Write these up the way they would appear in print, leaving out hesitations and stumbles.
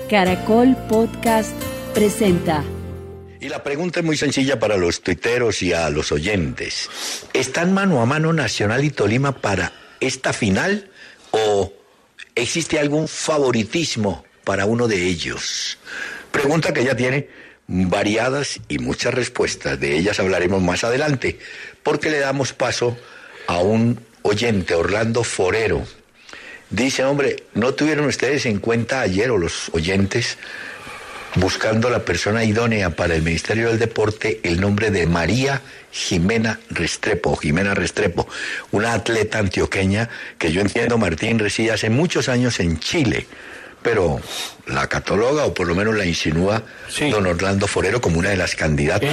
Caracol Podcast presenta. Y la pregunta es muy sencilla para los tuiteros y a los oyentes. ¿Están mano a mano Nacional y Tolima para esta final o existe algún favoritismo para uno de ellos? Pregunta que ya tiene variadas y muchas respuestas. De ellas hablaremos más adelante, porque le damos paso a un oyente, Orlando Forero. Dice, hombre, ¿no tuvieron ustedes en cuenta ayer, o los oyentes, buscando la persona idónea para el Ministerio del Deporte, el nombre de María Jimena Restrepo, una atleta antioqueña que yo entiendo, Martín, reside hace muchos años en Chile, pero la cataloga, o por lo menos la insinúa, sí, don Orlando Forero como una de las candidatas?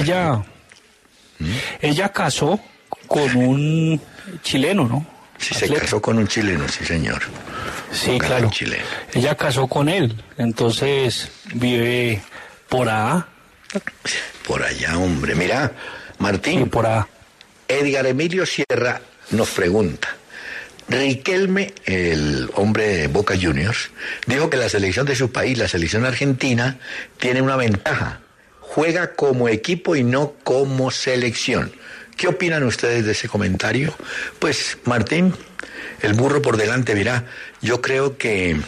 Ella casó con un chileno, ¿no? Sí, atleta. Se casó con un chileno, sí, señor. Sí, claro. Ella casó con él, entonces vive por allá. Por allá, hombre. Mira, Martín, sí, por allá. Edgar Emilio Sierra nos pregunta. Riquelme, el hombre de Boca Juniors, dijo que la selección de su país, la selección argentina, tiene una ventaja. Juega como equipo y no como selección. ¿Qué opinan ustedes de ese comentario? Pues, Martín, el burro por delante, mira, yo creo que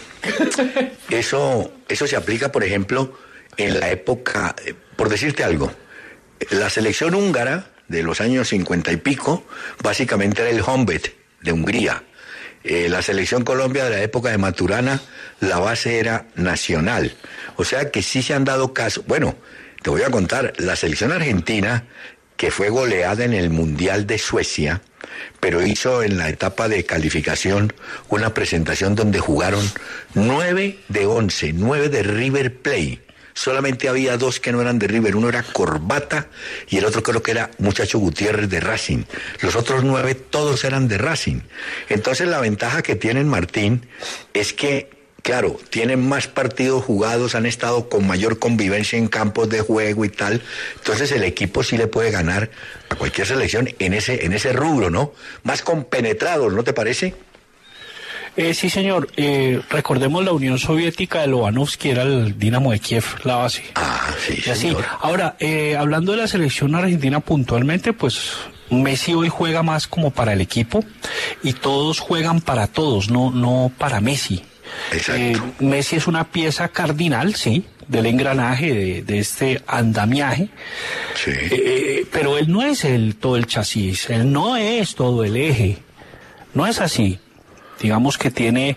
eso se aplica, por ejemplo, en la época, por decirte algo, la selección húngara de los años 50 y pico, básicamente era el Honvéd de Hungría. La selección Colombia de la época de Maturana, la base era Nacional. O sea que sí se han dado casos. Bueno, te voy a contar, la selección argentina, que fue goleada en el Mundial de Suecia, pero hizo en la etapa de calificación una presentación donde jugaron 9 de 11, 9 de River Plate. Solamente había 2 que no eran de River, uno era Corbata y el otro creo que era Muchacho Gutiérrez de Racing. Los otros 9 todos eran de Racing. Entonces la ventaja que tienen, Martín, es que claro, tienen más partidos jugados, han estado con mayor convivencia en campos de juego y tal. Entonces el equipo sí le puede ganar a cualquier selección en ese rubro, ¿no? Más compenetrados, ¿no te parece? Sí, señor. Recordemos la Unión Soviética de Lobanovsky, era el Dinamo de Kiev, la base. Ah, sí, y así. Ahora, hablando de la selección argentina puntualmente, pues Messi hoy juega más como para el equipo y todos juegan para todos, no para Messi. Exacto. Messi es una pieza cardinal, sí, del engranaje, de este andamiaje, sí. Pero él no es todo el chasis, él no es todo el eje, no es así. Digamos que tiene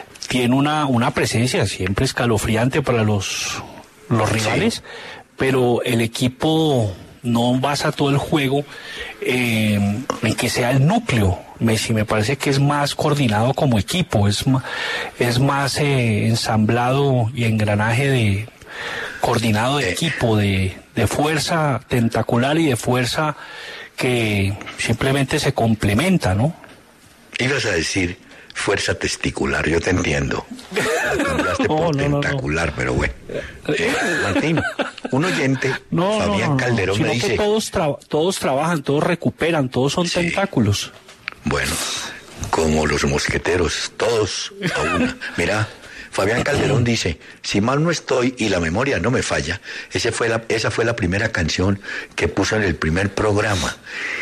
una presencia siempre escalofriante para los rivales, sí, pero el equipo no basa todo el juego en que sea el núcleo. Messi me parece que es más coordinado como equipo, es más ensamblado y engranaje coordinado de equipo, de fuerza tentacular y de fuerza que simplemente se complementa, ¿no? Ibas a decir fuerza testicular, yo te entiendo. La cambiaste por tentacular, no. Pero bueno. Martín, un oyente, Fabián Calderón, sino me dice... que todos trabajan, todos recuperan, todos son tentáculos. Bueno, como los mosqueteros, todos a una. Mira, Fabián Calderón dice, si mal no estoy y la memoria no me falla, esa fue la primera canción que puso en el primer programa.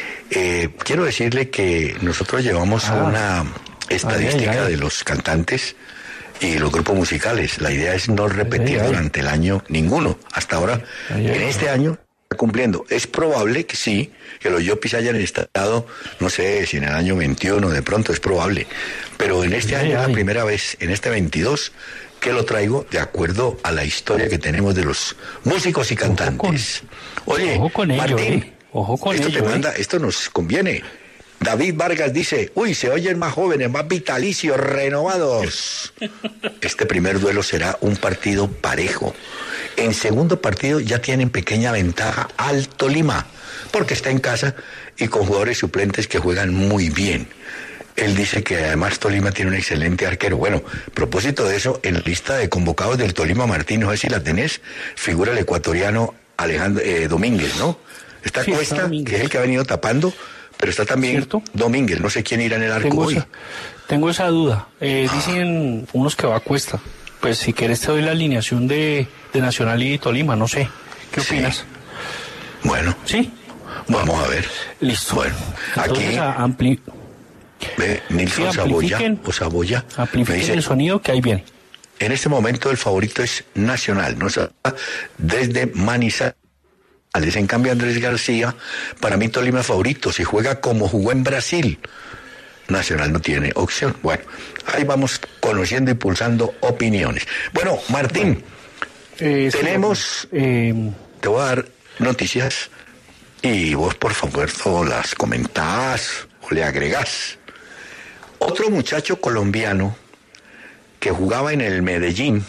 Quiero decirle que nosotros llevamos una estadística de los cantantes y los grupos musicales. La idea es no repetir durante el año ninguno. Hasta ahora, en este año, está cumpliendo. Es probable que sí, que los Yopis hayan estado, no sé, si en el año 21, de pronto es probable. Pero en este año es la primera vez, en este 22, que lo traigo de acuerdo a la historia que tenemos de los músicos y cantantes. Oye, ojo con Martín, ello, ojo con esto ello, esto nos conviene. David Vargas dice, se oyen más jóvenes, más vitalicios, renovados. Este primer duelo será un partido parejo. En segundo partido ya tienen pequeña ventaja al Tolima, porque está en casa y con jugadores suplentes que juegan muy bien. Él dice que además Tolima tiene un excelente arquero. Bueno, a propósito de eso, en la lista de convocados del Tolima, Martín, no sé si la tenés, figura el ecuatoriano Alejandro Domínguez, ¿no? Está sí, Cuesta, está que es el que ha venido tapando, pero está también ¿cierto? Domínguez, no sé quién irá en el arco hoy. Tengo esa duda. Dicen unos que va a Cuesta. Pues si quieres te doy la alineación de Nacional y Tolima, no sé. ¿Qué opinas? Sí. Bueno. ¿Sí? Vamos a ver. Listo. Bueno, entonces, aquí ve Nilson Saboya me amplifiquen dice, el sonido que ahí viene. en este momento el favorito es Nacional, ¿no? Desde Manizales. En cambio Andrés García, para mí Tolima es favorito, si juega como jugó en Brasil. Nacional no tiene opción. Bueno, ahí vamos conociendo y pulsando opiniones. Bueno, Martín, tenemos, te voy a dar noticias y vos por favor o las comentás o le agregás. Otro muchacho colombiano que jugaba en el Medellín,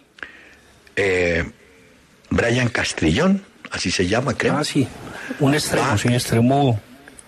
Brian Castrillón, así se llama, creo. Ah, sí, un extremo, sí, un extremo.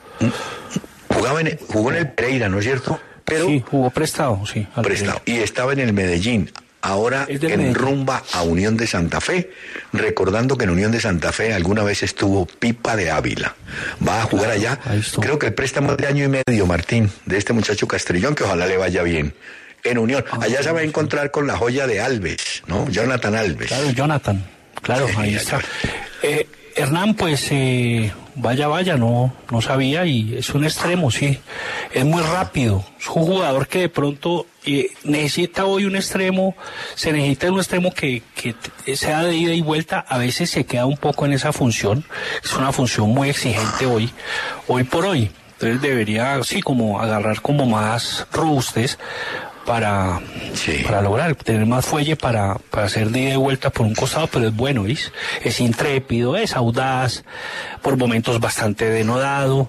Jugó en el Pereira, ¿no es cierto? Pero sí, jugó prestado, sí. Prestado. Y estaba en el Medellín. Ahora en rumba a Unión de Santa Fe, recordando que en Unión de Santa Fe alguna vez estuvo Pipa de Ávila. Va a jugar allá. Creo que el préstamo de año y medio, Martín, de este muchacho Castrillón, que ojalá le vaya bien. En Unión. Allá se va a encontrar con la joya de Alves, ¿no? Jonathan Alves. Claro, Jonathan. Claro, sí, ahí está. Hernán, pues vaya, no sabía, y es un extremo, sí. Es muy rápido. Es un jugador que de pronto necesita hoy un extremo, se necesita un extremo que sea de ida y vuelta. A veces se queda un poco en esa función. Es una función muy exigente hoy por hoy. Entonces debería, sí, como agarrar como más robustes para lograr tener más fuelle para hacer de ida y vuelta por un costado, pero es bueno, ¿ves? Es intrépido, es audaz, por momentos bastante denodado,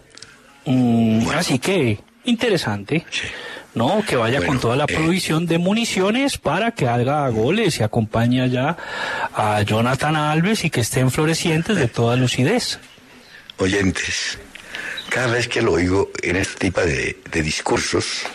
así que interesante, ¿no? Que vaya con toda la provisión de municiones para que haga goles y acompañe allá a Jonathan Alves y que estén florecientes de toda lucidez. Oyentes, cada vez que lo oigo en este tipo de discursos,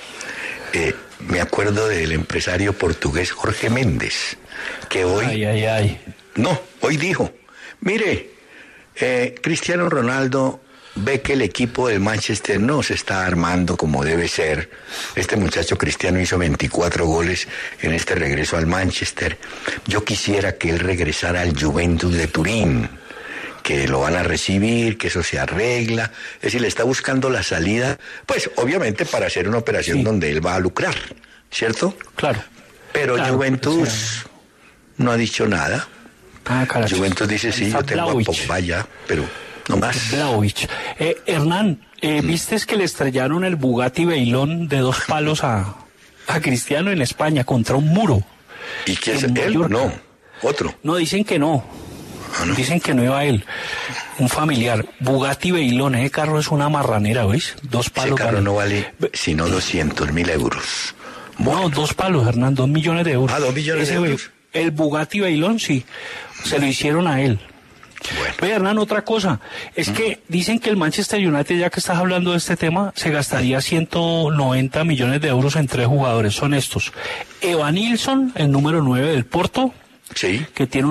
me acuerdo del empresario portugués Jorge Méndez, que hoy... hoy dijo, mire, Cristiano Ronaldo ve que el equipo del Manchester no se está armando como debe ser. Este muchacho Cristiano hizo 24 goles en este regreso al Manchester. Yo quisiera que él regresara al Juventus de Turín, que lo van a recibir, que eso se arregla. Es decir, le está buscando la salida, pues obviamente para hacer una operación donde él va a lucrar, ¿cierto? Claro. Pero claro, Juventus no ha dicho nada. Juventus dice, sí, yo tengo a Pogba ya, pero no más. Hernán, ¿viste que le estrellaron el Bugatti Veyron de 2 palos a Cristiano en España contra un muro? ¿Y quién es él? No, otro. No, dicen que no. ¿No? Dicen que no iba él, un familiar. Bugatti Veyron, ese carro es una marranera, ¿ves? 2 palos. Ese carro no vale sino 200.000 euros. Bueno. No, 2 palos, Hernán, 2 millones de euros. 2 millones de euros. El Bugatti Veyron, sí, se lo hicieron a él. Bueno. Oye, Hernán, otra cosa, es que dicen que el Manchester United, ya que estás hablando de este tema, se gastaría 190 millones de euros en 3 jugadores. Son estos: Evan Nilsson, el número 9 del Porto, sí, que tiene un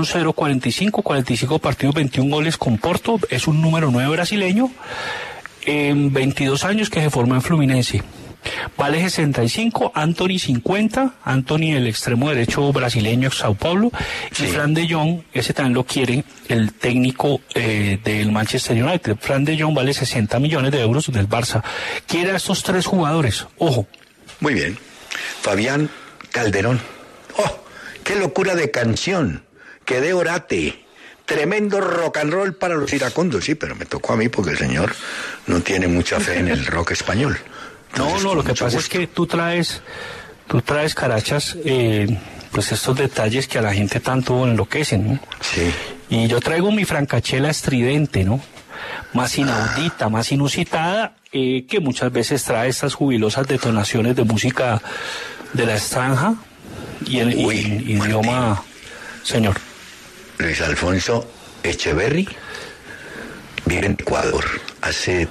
45 partidos, 21 goles con Porto, es un número 9 brasileño, en 22 años, que se formó en Fluminense. Vale 65, Anthony 50, Anthony el extremo derecho brasileño, Sao Paulo, sí. Y Fran de Jong, ese también lo quiere el técnico del Manchester United. Fran de Jong vale 60 millones de euros del Barça. Quiere a estos 3 jugadores, ojo. Muy bien. Fabián Calderón. ¡Oh! ¡Qué locura de canción! ¡Qué de orate! Tremendo rock and roll para los iracundos. Sí, pero me tocó a mí porque el señor no tiene mucha fe en el rock español. Entonces, lo que pasa es que tú traes Carachas, pues estos detalles que a la gente tanto enloquecen, ¿no? Sí. Y yo traigo mi francachela estridente, ¿no? Más inaudita, más inusitada, que muchas veces trae estas jubilosas detonaciones de música de la extranja y en idioma, señor. Luis Alfonso Echeverry vive en Ecuador hace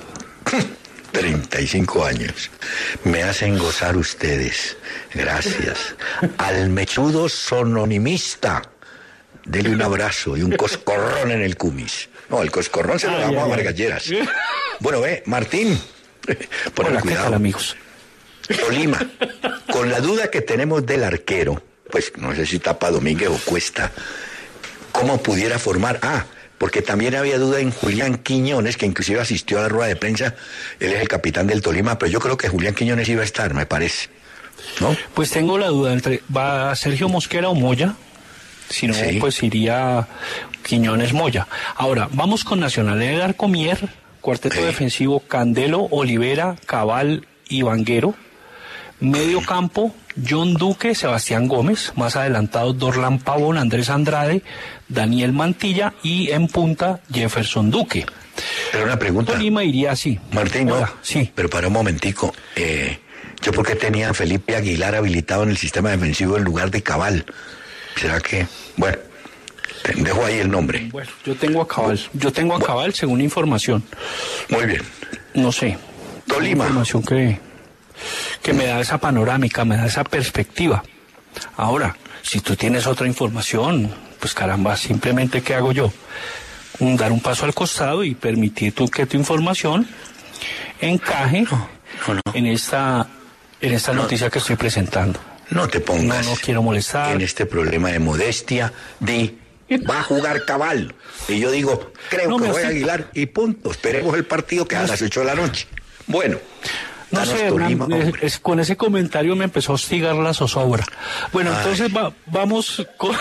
35 años. Me hacen gozar ustedes. Gracias. Al mechudo sononimista, dele un abrazo y un coscorrón en el cumis. No, el coscorrón se lo damos a Margalleras. Bueno, Martín, ponle cuidado. ¿Qué tal, amigos? Tolima, con la duda que tenemos del arquero, pues no sé si tapa Domínguez o Cuesta, cómo pudiera formar. Porque también había duda en Julián Quiñones, que inclusive asistió a la rueda de prensa. Él es el capitán del Tolima, pero yo creo que Julián Quiñones iba a estar, me parece, ¿no? Pues tengo la duda entre va Sergio Mosquera o Moya. Si no, sí, pues iría Quiñones Moya. Ahora, vamos con Nacional. En el arco Mier, cuarteto defensivo Candelo, Olivera, Cabal y Vanguero. Medio campo, John Duque, Sebastián Gómez, más adelantado Dorlan Pavón, Andrés Andrade, Daniel Mantilla y en punta Jefferson Duque. Pero una pregunta. Tolima iría así. Martín, Hola, no, sí. Pero para un momentico, ¿yo por qué tenía a Felipe Aguilar habilitado en el sistema defensivo en lugar de Cabal? ¿Será que...? Bueno, te dejo ahí el nombre. Bueno, yo tengo a Cabal según información. Muy bien. No sé. Tolima. Información que me da esa panorámica, me da esa perspectiva. Ahora, si tú tienes otra información, pues caramba, simplemente ¿qué hago yo? Dar un paso al costado y permitir que tu información encaje en esta noticia que estoy presentando. No te pongas no quiero molestar en este problema de modestia va a jugar Cabal. Y yo digo, creo que voy a Aguilar y punto. Esperemos el partido que a las 8 de la noche. Bueno. No sé, Tolima, con ese comentario me empezó a hostigar la zozobra. Bueno, entonces vamos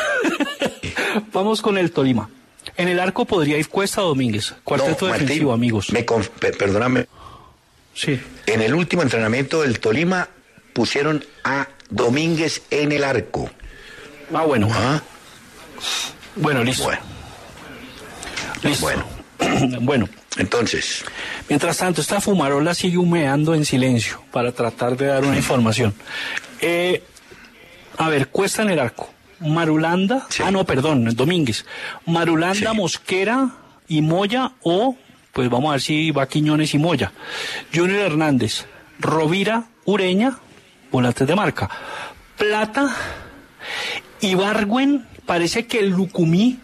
con el Tolima. En el arco podría ir Cuesta o Domínguez. Cuarteto defensivo, amigos. Perdóname. Sí. En el último entrenamiento del Tolima pusieron a Domínguez en el arco. Bueno. Bueno, listo. Bueno. Bueno. Entonces. Mientras tanto, esta fumarola sigue humeando en silencio para tratar de dar una información. A ver, Cuesta en el arco. Marulanda. Sí. Domínguez. Marulanda, sí. Mosquera y Moya, o pues vamos a ver si va Quiñones y Moya. Junior Hernández. Rovira, Ureña, volantes de marca. Plata, Ibargüen, parece que Lucumí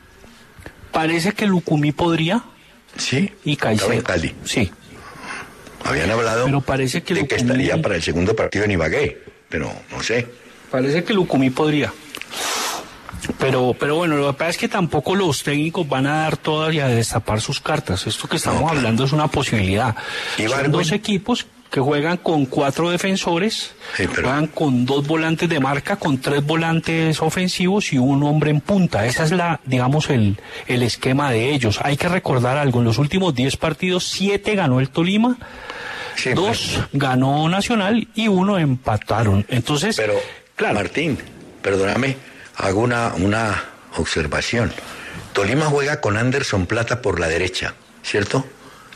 podría. Sí, y Caicedo. Estaba en Cali. Sí. Habían hablado pero parece que de que estaría para el segundo partido en Ibagué, pero no sé. Parece que Lucumí podría. Pero bueno, lo que pasa es que tampoco los técnicos van a dar todas y a destapar sus cartas. Esto que estamos hablando es una posibilidad. Son dos equipos que juegan con 4 defensores, juegan con 2 volantes de marca, con 3 volantes ofensivos y un hombre en punta. Esa es el esquema de ellos. Hay que recordar algo, en los últimos 10 partidos, 7 ganó el Tolima, 2 ganó Nacional y 1 empataron. Entonces, pero, claro. Martín, perdóname, hago una observación. Tolima juega con Anderson Plata por la derecha, ¿cierto?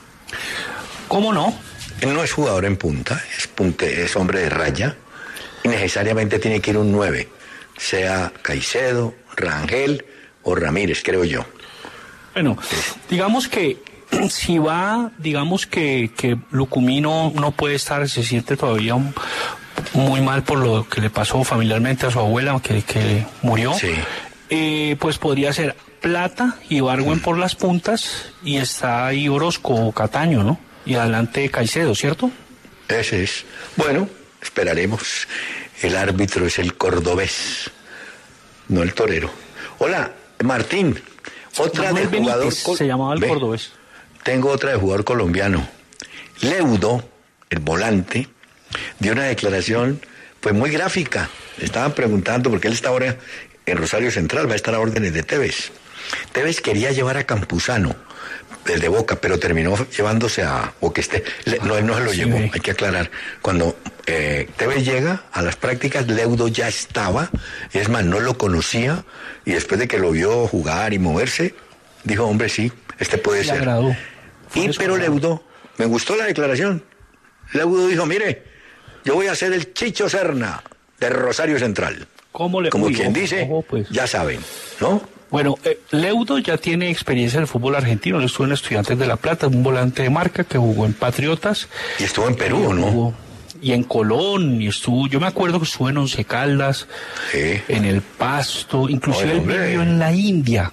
¿Cómo no? Él no es jugador en punta, es hombre de raya, y necesariamente tiene que ir un 9, sea Caicedo, Rangel o Ramírez, creo yo. Bueno, digamos que si va, que Lucumí no puede estar, se siente todavía muy mal por lo que le pasó familiarmente a su abuela, que murió, sí. Pues podría ser Plata y Ibargüen por las puntas, y está ahí Orozco o Cataño, ¿no? Y adelante Caicedo, ¿cierto? Ese es. Bueno, esperaremos. El árbitro es el cordobés, no el torero. Hola, Martín. Otra de jugador... Se llamaba el cordobés. Tengo otra de jugador colombiano. Leudo, el volante, dio una declaración pues muy gráfica. Le estaban preguntando, porque él está ahora en Rosario Central, va a estar a órdenes de Tevez. Tevez quería llevar a Campuzano, el de Boca, pero terminó llevándose a... No, él no se lo llevó, hay que aclarar. Cuando Tevez llega a las prácticas, Leudo ya estaba, es más, no lo conocía, y después de que lo vio jugar y moverse, dijo, hombre, sí, puede ser. Pero Leudo, me gustó la declaración. Leudo dijo, mire, yo voy a ser el Chicho Serna de Rosario Central. Como quien dice, pues. Ya saben, ¿no? Bueno, Leudo ya tiene experiencia en el fútbol argentino. Él estuvo en Estudiantes de La Plata, un volante de marca que jugó en Patriotas. Y estuvo en Perú, ¿no? Y en Colón, yo me acuerdo que estuvo en Once Caldas, sí. En el Pasto, inclusive él vivió en la India.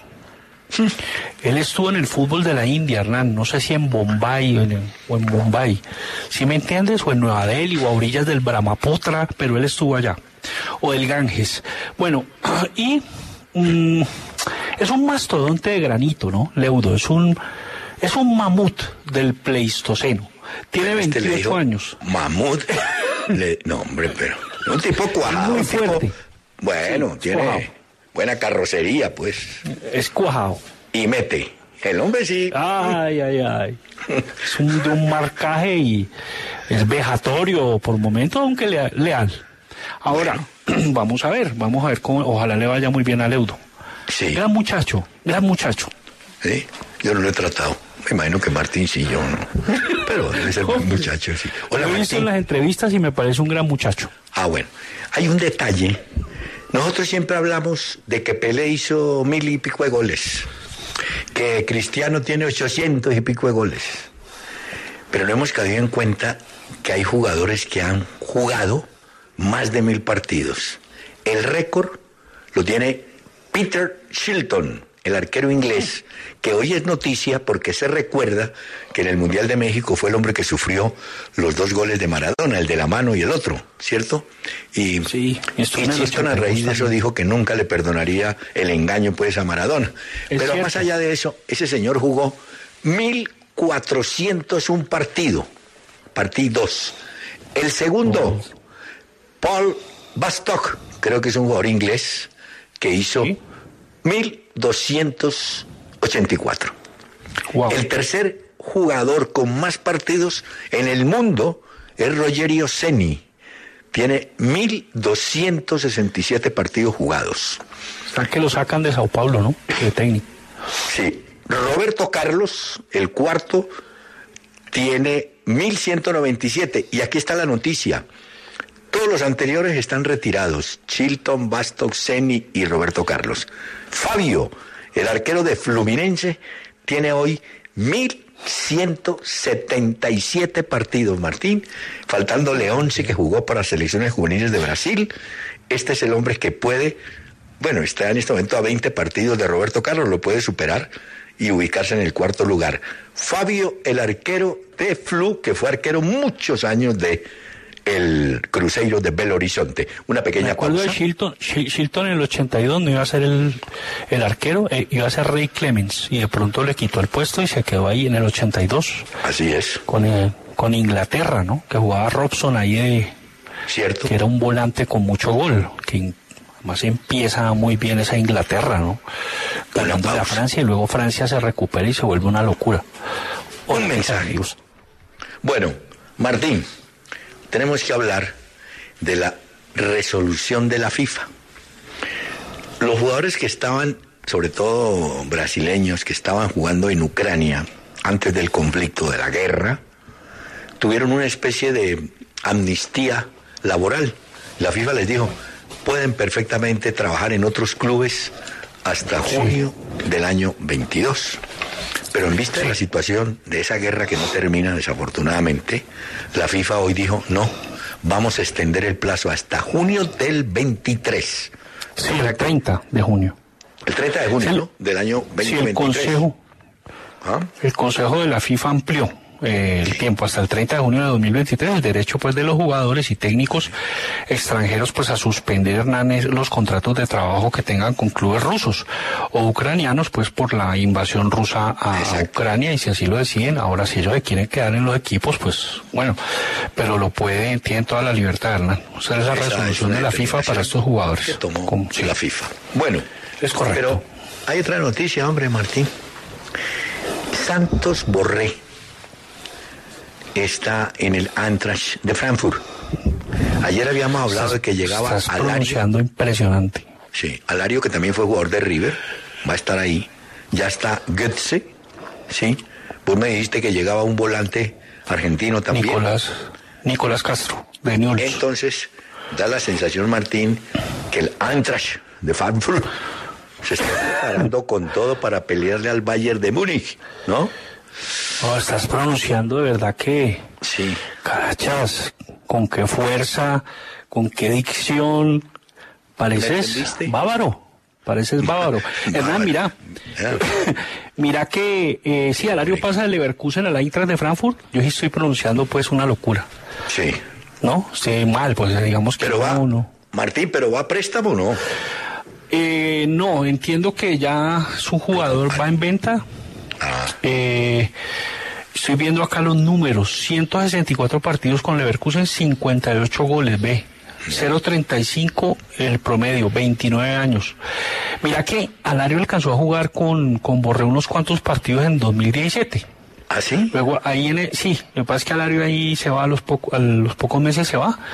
Él estuvo en el fútbol de la India, Hernán, no sé si en Bombay o en Bombay, ¿sí me entiendes? O en Nueva Delhi o a orillas del Brahmaputra, pero él estuvo allá. o del Ganges. Bueno, y es un mastodonte de granito, ¿no, Leudo? Es un mamut del Pleistoceno. Tiene 28 años. Mamut. No, hombre, pero un tipo cuajado. Muy fuerte. Bueno, sí, tiene cuajado. Buena carrocería, pues. Es cuajado. Y mete. El hombre sí. Ay. Es de un marcaje y es vejatorio por momentos, aunque leal. Ahora, vamos a ver cómo, ojalá le vaya muy bien a Leudo. Sí. Gran muchacho. Sí, yo no lo he tratado. Me imagino que Martín sí, yo no. Pero debe ser buen muchacho, sí. Hola, lo he visto en las entrevistas y me parece un gran muchacho. Bueno, hay un detalle. Nosotros siempre hablamos de que Pelé hizo 1000 y pico de goles, que Cristiano tiene 800 y pico de goles. Pero no hemos caído en cuenta que hay jugadores que han jugado más de 1000 partidos. El récord lo tiene Peter Shilton, el arquero inglés, que hoy es noticia porque se recuerda que en el Mundial de México fue el hombre que sufrió los 2 goles de Maradona, el de la mano y el otro, ¿cierto? Y Shilton a raíz de eso dijo que nunca le perdonaría el engaño pues a Maradona. Pero cierto. Más allá de eso, ese señor jugó 1401 partidos. El segundo, Paul Bastock, creo que es un jugador inglés, que hizo 1284. Wow. El tercer jugador con más partidos en el mundo es Rogerio Ceni. Tiene 1267 partidos jugados. O sea que lo sacan de Sao Paulo, ¿no? De técnico. Sí. Roberto Carlos, el cuarto, tiene 1197. Y aquí está la noticia. Todos los anteriores están retirados. Shilton, Bastock, Ceni y Roberto Carlos. Fabio, el arquero de Fluminense, tiene hoy 1177 partidos, Martín, faltándole 11 que jugó para selecciones juveniles de Brasil. Este es el hombre que puede, está en este momento a 20 partidos de Roberto Carlos, lo puede superar y ubicarse en el cuarto lugar. Fabio, el arquero de Flu, que fue arquero muchos años de el Cruzeiro de Belo Horizonte. Una pequeña pausa. Me acuerdo de Shilton en el 82 no iba a ser el arquero, iba a ser Ray Clemens, y de pronto le quitó el puesto y se quedó ahí en el 82. Así es. Con Inglaterra, ¿no? Que jugaba Robson ahí cierto. Que era un volante con mucho gol, que además empieza muy bien esa Inglaterra, ¿no? Ganando a Francia y luego Francia se recupera y se vuelve una locura. Un mensaje. Bueno, Martín, tenemos que hablar de la resolución de la FIFA. Los jugadores que estaban, sobre todo brasileños, que estaban jugando en Ucrania antes del conflicto, de la guerra, tuvieron una especie de amnistía laboral. La FIFA les dijo, pueden perfectamente trabajar en otros clubes hasta junio del año 22. Pero en vista de la situación de esa guerra que no termina, desafortunadamente, la FIFA hoy dijo, no, vamos a extender el plazo hasta junio del 23. Sí, el 30 de junio. El 30 de junio, sí, ¿no? Del año 2023. Sí, el Consejo de la FIFA amplió el tiempo hasta el 30 de junio de 2023, el derecho pues de los jugadores y técnicos extranjeros pues a suspender los contratos de trabajo que tengan con clubes rusos o ucranianos pues por la invasión rusa a Ucrania, y si así lo deciden. Ahora si ellos se quieren quedar en los equipos pues bueno, pero lo pueden, tienen toda la libertad, Hernán. O sea, esa resolución de la FIFA para estos jugadores que tomó la FIFA. Bueno, es correcto. Pero hay otra noticia, hombre, Martín. Santos Borré está en el Eintracht de Frankfurt. Ayer habíamos hablado de que llegaba Alario. Impresionante. Sí, Alario, que también fue jugador de River, va a estar ahí. Ya está Götze, sí. Vos me dijiste que llegaba un volante argentino también. Nicolás Castro, de Newell's. Entonces, da la sensación, Martín, que el Eintracht de Frankfurt se está preparando con todo para pelearle al Bayern de Múnich, ¿no? Oh, estás pronunciando de verdad que... Sí. Carachas, con qué fuerza, con qué dicción. Pareces bávaro. Hernán, mira que si Alario pasa del Leverkusen al Eintracht de Frankfurt, yo sí estoy pronunciando pues una locura. Sí. ¿No? Sí, mal, pues digamos que pero va Martín, ¿pero va a préstamo o no? No, entiendo que ya su jugador va en venta. Estoy viendo acá los números, 164 partidos con Leverkusen, 58 goles, ve. 0.35 el promedio, 29 años. Mira que Alario alcanzó a jugar con Borré unos cuantos partidos en 2017. ¿Ah, sí? Luego ahí sí, lo que pasa es que Alario ahí se va a los pocos meses se va.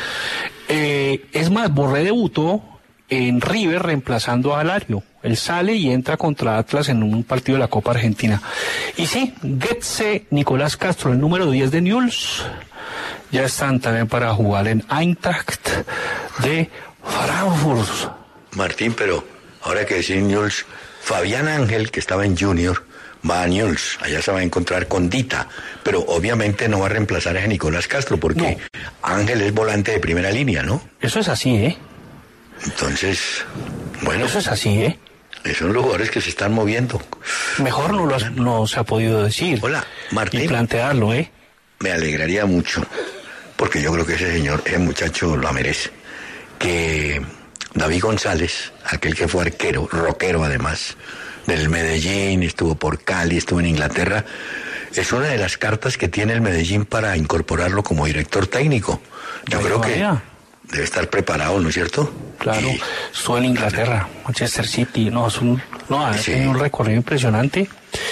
Es más, Borré debutó en River reemplazando a Alario. Él sale y entra contra Atlas en un partido de la Copa Argentina. Y sí, Getze, Nicolás Castro, el número 10 de Newell's, ya están también para jugar en Eintracht de Frankfurt. Martín, pero ahora que decís Newell's, Fabián Ángel, que estaba en Junior, va a Newell's, allá se va a encontrar con Dita, pero obviamente no va a reemplazar a Nicolás Castro, porque no. Ángel es volante de primera línea, ¿no? Eso es así, ¿eh? Entonces, bueno. Eso es así, ¿eh? Son los jugadores que se están moviendo. Mejor no se ha podido decir. Hola, Martín. Y plantearlo, ¿eh? Me alegraría mucho, porque yo creo que ese muchacho lo merece, que David González, aquel que fue arquero, rockero además, del Medellín, estuvo por Cali, estuvo en Inglaterra, es una de las cartas que tiene el Medellín para incorporarlo como director técnico. Yo creo que debe estar preparado, ¿no es cierto? Claro, estuvo en Inglaterra, Manchester City, ha tenido un recorrido impresionante.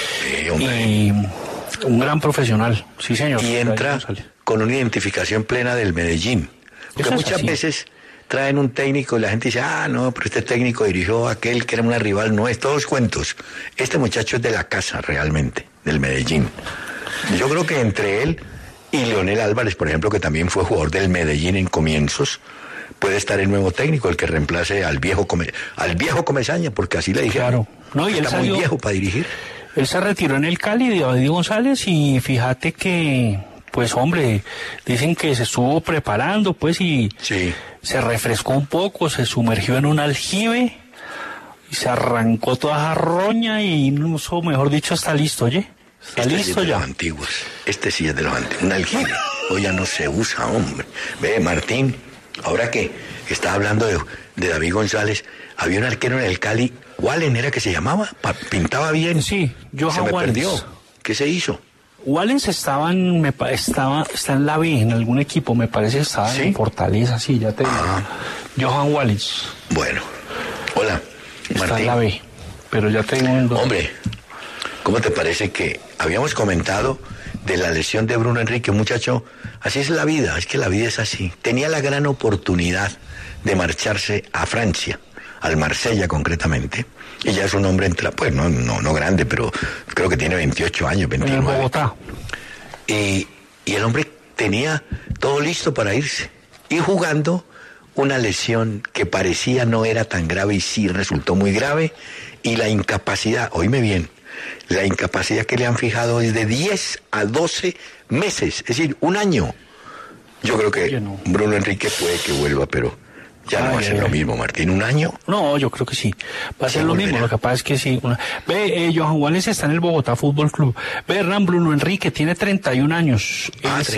Y un gran profesional, sí señor. Y entra con una identificación plena del Medellín. Porque muchas veces traen un técnico y la gente dice, no, pero este técnico dirigió a aquel que era una rival, no es, todos cuentos. Este muchacho es de la casa realmente, del Medellín. Yo creo que entre él y Leonel Álvarez, por ejemplo, que también fue jugador del Medellín en comienzos, puede estar el nuevo técnico, el que reemplace al viejo Comesaña, porque así le dijeron. Claro. Y él está muy viejo para dirigir. Él se retiró en el Cali de David González y fíjate que, pues hombre, dicen que se estuvo preparando, pues, y se refrescó un poco, se sumergió en un aljibe y se arrancó toda esa roña y, mejor dicho, está listo, oye. Está listo ya. Este sí es de los antiguos. Un aljibe. Hoy ya no se usa, hombre. Ve, Martín, ahora que estás hablando de David González, había un arquero en el Cali, Wallen era que se llamaba, pintaba bien. Sí, Johan Wallens. Perdió. ¿Qué se hizo? Wallens está en la B, en algún equipo, me parece que estaba en Fortaleza, sí, ya te digo. Johan Wallens. Bueno, hola, está Martín. En la B, pero ya tengo Hombre, ¿cómo te parece que habíamos comentado de la lesión de Bruno Enrique, muchacho? Así es la vida, es que la vida es así. Tenía la gran oportunidad de marcharse a Francia, al Marsella concretamente, y ya es un hombre pues no grande, pero creo que tiene 28 años, 29. En Bogotá. Y el hombre tenía todo listo para irse, y jugando una lesión que parecía no era tan grave y sí resultó muy grave, y la incapacidad, oíme bien, la incapacidad que le han fijado es de 10 a 12 meses, es decir, un año. Yo creo que Bruno Enrique puede que vuelva, pero ya no va a ser lo mismo, Martín, ¿un año? No, yo creo que sí, va a ser lo mismo, lo que pasa es que sí. Johan Wallens está en el Bogotá Fútbol Club. Hernán, Bruno Enrique tiene 31 años.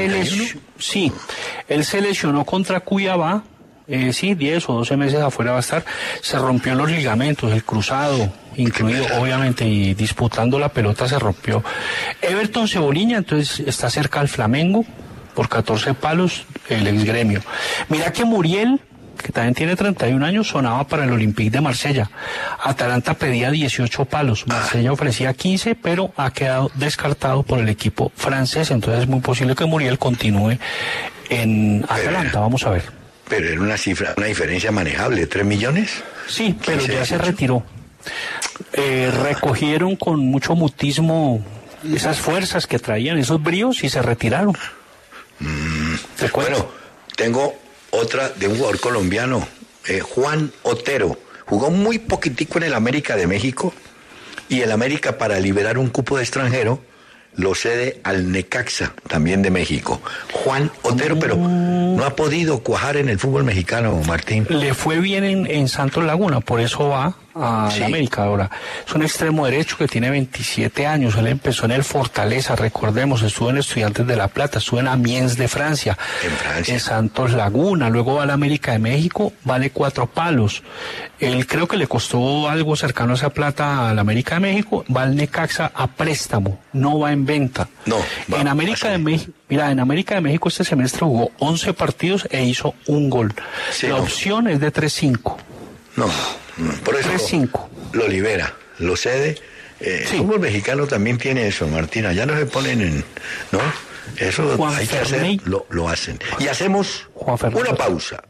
Él se lesionó contra Cuiabá, 10 o 12 meses afuera va a estar, se rompió los ligamentos, el cruzado incluido, obviamente, y disputando la pelota se rompió. Everton Cebolinha, entonces está cerca al Flamengo, por 14 palos, el exgremio. Mira que Muriel, que también tiene 31 años, sonaba para el Olympique de Marsella. Atalanta pedía 18 palos, Marsella ofrecía 15, pero ha quedado descartado por el equipo francés, entonces es muy posible que Muriel continúe en Atalanta, vamos a ver. Pero era una diferencia manejable, 3 millones. Sí, pero ya se retiró. Recogieron con mucho mutismo esas fuerzas que traían, esos bríos, y se retiraron. Bueno, tengo otra de un jugador colombiano, Juan Otero. Jugó muy poquitico en el América de México, y el América, para liberar un cupo de extranjero, lo cede al Necaxa, también de México. Juan Otero, pero no no ha podido cuajar en el fútbol mexicano, Martín. Le fue bien en Santos Laguna, por eso va a Sí. la América ahora. Es un extremo derecho que tiene 27 años. Él empezó en el Fortaleza, recordemos, estuvo en Estudiantes de La Plata, estuvo en Amiens de Francia, en Santos Laguna, luego va a la América de México, vale 4 palos. Él creo que le costó algo cercano a esa plata a la América de México, va al Necaxa a préstamo, no va en venta. No, va, en América de México, mira, en América de México este semestre jugó 11 partidos e hizo un gol. Sí, la no. opción es de 3-5. No, por eso 3-5. lo libera, lo cede. Sí. El fútbol mexicano también tiene eso, Martina. Ya no se ponen en... ¿no? Eso Juan hay que hacer, Ferney. lo hacen. Y hacemos Juan Ferney. una pausa.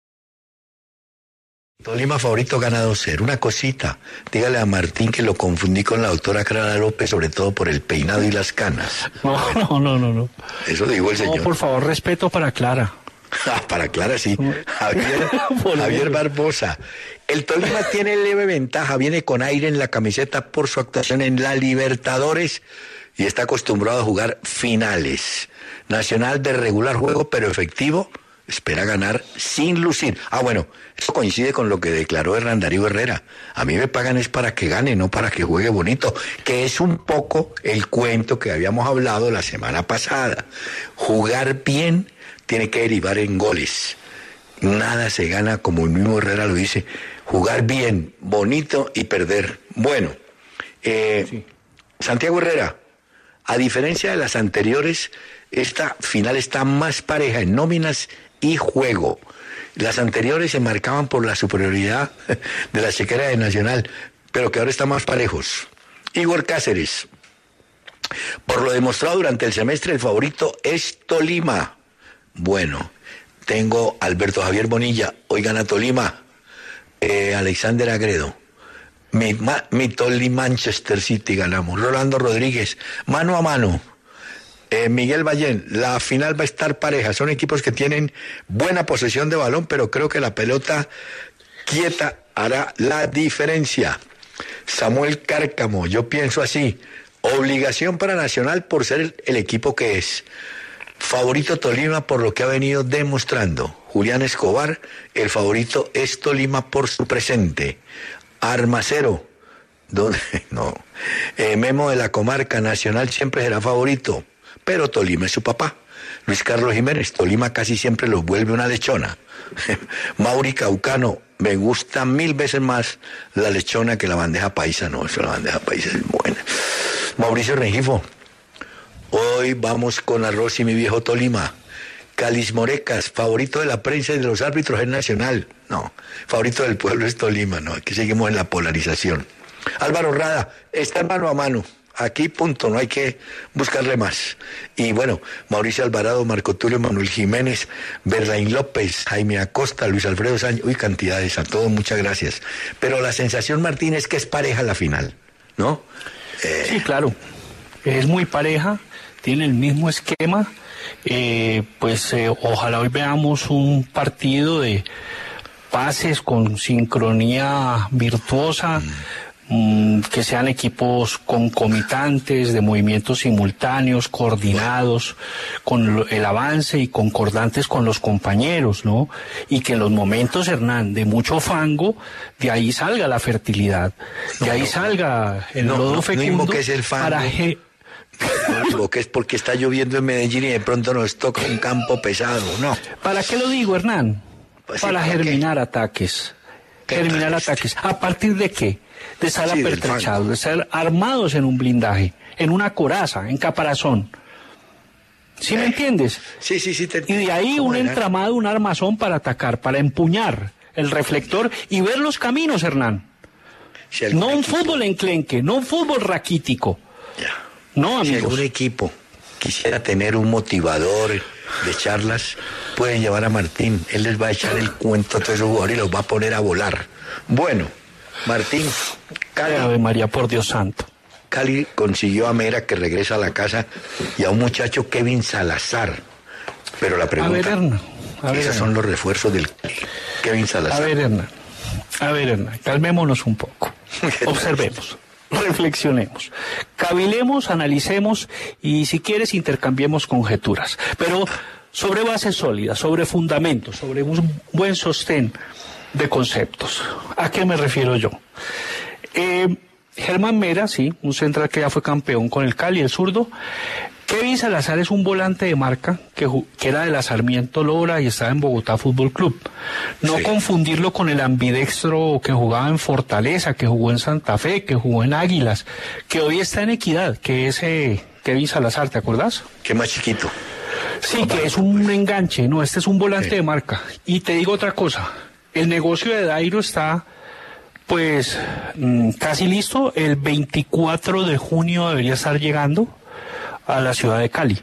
Tolima favorito gana 2-0. Una cosita, dígale a Martín que lo confundí con la doctora Clara López, sobre todo por el peinado y las canas. No. Eso dijo el señor. No, por favor, respeto para Clara. Para Clara sí. Por Javier favor. Barbosa. El Tolima tiene leve ventaja, viene con aire en la camiseta por su actuación en la Libertadores y está acostumbrado a jugar finales. Nacional de regular juego, pero efectivo, espera ganar sin lucir. Bueno, eso coincide con lo que declaró Hernán Darío Herrera. A mí me pagan es para que gane, no para que juegue bonito, que es un poco el cuento que habíamos hablado la semana pasada. Jugar bien tiene que derivar en goles. Nada se gana, como el mismo Herrera lo dice, jugar bien, bonito y perder. Bueno, Sí. Santiago Herrera, a diferencia de las anteriores, esta final está más pareja en nóminas y juego. Las anteriores se marcaban por la superioridad de la chequera de Nacional, pero que ahora están más parejos. Igor Cáceres, por lo demostrado durante el semestre, el favorito es Tolima. Bueno, tengo Alberto Javier Bonilla, hoy gana Tolima. Alexander Agredo, mi Tolima Manchester City ganamos. Rolando Rodríguez, mano a mano. Miguel Ballén, la final va a estar pareja. Son equipos que tienen buena posesión de balón, pero creo que la pelota quieta hará la diferencia. Samuel Cárcamo, yo pienso así. Obligación para Nacional por ser el equipo que es. Favorito Tolima por lo que ha venido demostrando. Julián Escobar, el favorito es Tolima por su presente. Armacero, Memo de la Comarca, Nacional siempre será favorito, pero Tolima es su papá. Luis Carlos Jiménez, Tolima casi siempre los vuelve una lechona. Mauri Caucano, me gusta 1000 veces más la lechona que la bandeja paisa. No, eso la bandeja paisa es buena. Mauricio Rengifo, hoy vamos con arroz y mi viejo Tolima. Calis Morecas, favorito de la prensa y de los árbitros es Nacional. No, favorito del pueblo es Tolima, no, aquí seguimos en la polarización. Álvaro Rada, está mano a mano. Aquí punto, no hay que buscarle más. Y bueno, Mauricio Alvarado, Marco Tulio, Manuel Jiménez, Berlaín López, Jaime Acosta, Luis Alfredo Sánchez, uy, cantidades, a todos muchas gracias. Pero la sensación, Martín, es que es pareja la final, ¿no? Sí, claro, es muy pareja, tiene el mismo esquema, ojalá hoy veamos un partido de pases con sincronía virtuosa, que sean equipos concomitantes, de movimientos simultáneos, coordinados, con el avance y concordantes con los compañeros, ¿no? Y que en los momentos, Hernán, de mucho fango, de ahí salga la fertilidad, de ahí salga el lodo fecundo. No invoques el fango. No invoques porque está lloviendo en Medellín y de pronto nos toca un campo pesado, no. ¿Para qué lo digo, Hernán? Pues sí, para germinar ataques. Germinar ataques. ¿A partir de qué? De estar apertrechados, de estar armados en un blindaje, en una coraza, en caparazón. ¿Sí me entiendes? Sí, te entiendo. Y de ahí un entramado, un armazón para atacar, para empuñar el reflector y ver los caminos, Hernán. Si no un equipo, fútbol enclenque, no un fútbol raquítico. Ya. No, amigos. Si algún equipo quisiera tener un motivador de charlas, pueden llevar a Martín. Él les va a echar el cuento a todos esos jugadores y los va a poner a volar. Bueno, Martín, Ave María, por Dios santo. Cali consiguió a Mera, que regresa a la casa, y a un muchacho, Kevin Salazar. Pero la pregunta, esos son los refuerzos del Kevin Salazar. A ver, Hernán, calmémonos un poco. Observemos, reflexionemos, cavilemos, analicemos y si quieres intercambiemos conjeturas. Pero sobre bases sólidas, sobre fundamentos, sobre un buen sostén de conceptos. ¿A qué me refiero yo? Germán Mera, sí, un central que ya fue campeón con el Cali, el zurdo. Kevin Salazar es un volante de marca que era de la Sarmiento Lora y estaba en Bogotá Fútbol Club. No sí. Confundirlo con el ambidextro que jugaba en Fortaleza, que jugó en Santa Fe, que jugó en Águilas, que hoy está en Equidad, que es Kevin Salazar, ¿te acordás? Que más chiquito. Sí, que es un enganche, no, este es un volante de marca. Y te digo otra cosa, el negocio de Dairo está pues casi listo, el 24 de junio debería estar llegando a la ciudad de Cali.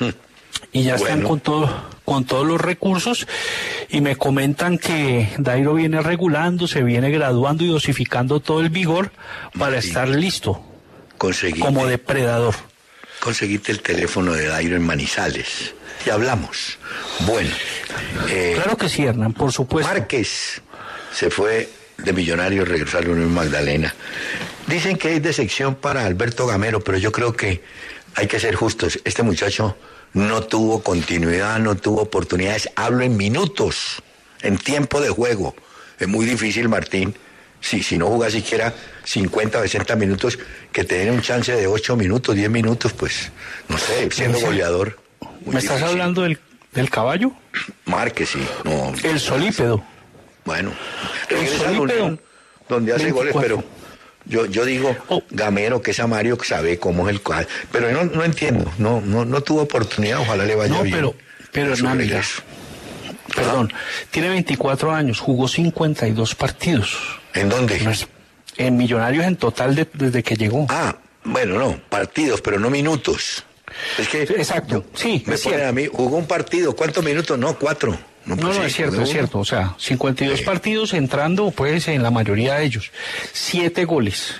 Y ya están con todos los recursos y me comentan que Dairo viene regulando, se viene graduando y dosificando todo el vigor para estar listo como depredador. Conseguiste el teléfono de Dairo en Manizales y hablamos. Bueno. Claro que sí, Hernán, por supuesto. Márquez se fue de Millonarios, regresó a la Unión Magdalena. Dicen que hay decepción para Alberto Gamero, pero yo creo que hay que ser justos. Este muchacho no tuvo continuidad, no tuvo oportunidades. Hablo en minutos, en tiempo de juego. Es muy difícil, Martín, si no jugas siquiera 50 o 60 minutos, que te den un chance de 8 minutos, 10 minutos, pues, no sé, siendo goleador. ¿Me estás hablando del caballo? Márquez, sí. No, el solípedo. Bueno, regresa a la Unión, donde hace 24 goles, pero yo digo, Gamero, que es Amario, que sabe cómo es el cual, pero no entiendo, no tuvo oportunidad, ojalá le vaya bien. Pero Hernán, mira, perdón, tiene 24 años, jugó 52 partidos. ¿En dónde? En Millonarios en total desde que llegó. Bueno, no, partidos, pero no minutos. Es que exacto, sí. Me ponen a mí, jugó un partido, ¿cuántos minutos? No, 4. No, es cierto, o sea, 52 partidos entrando, pues, en la mayoría de ellos. 7 goles,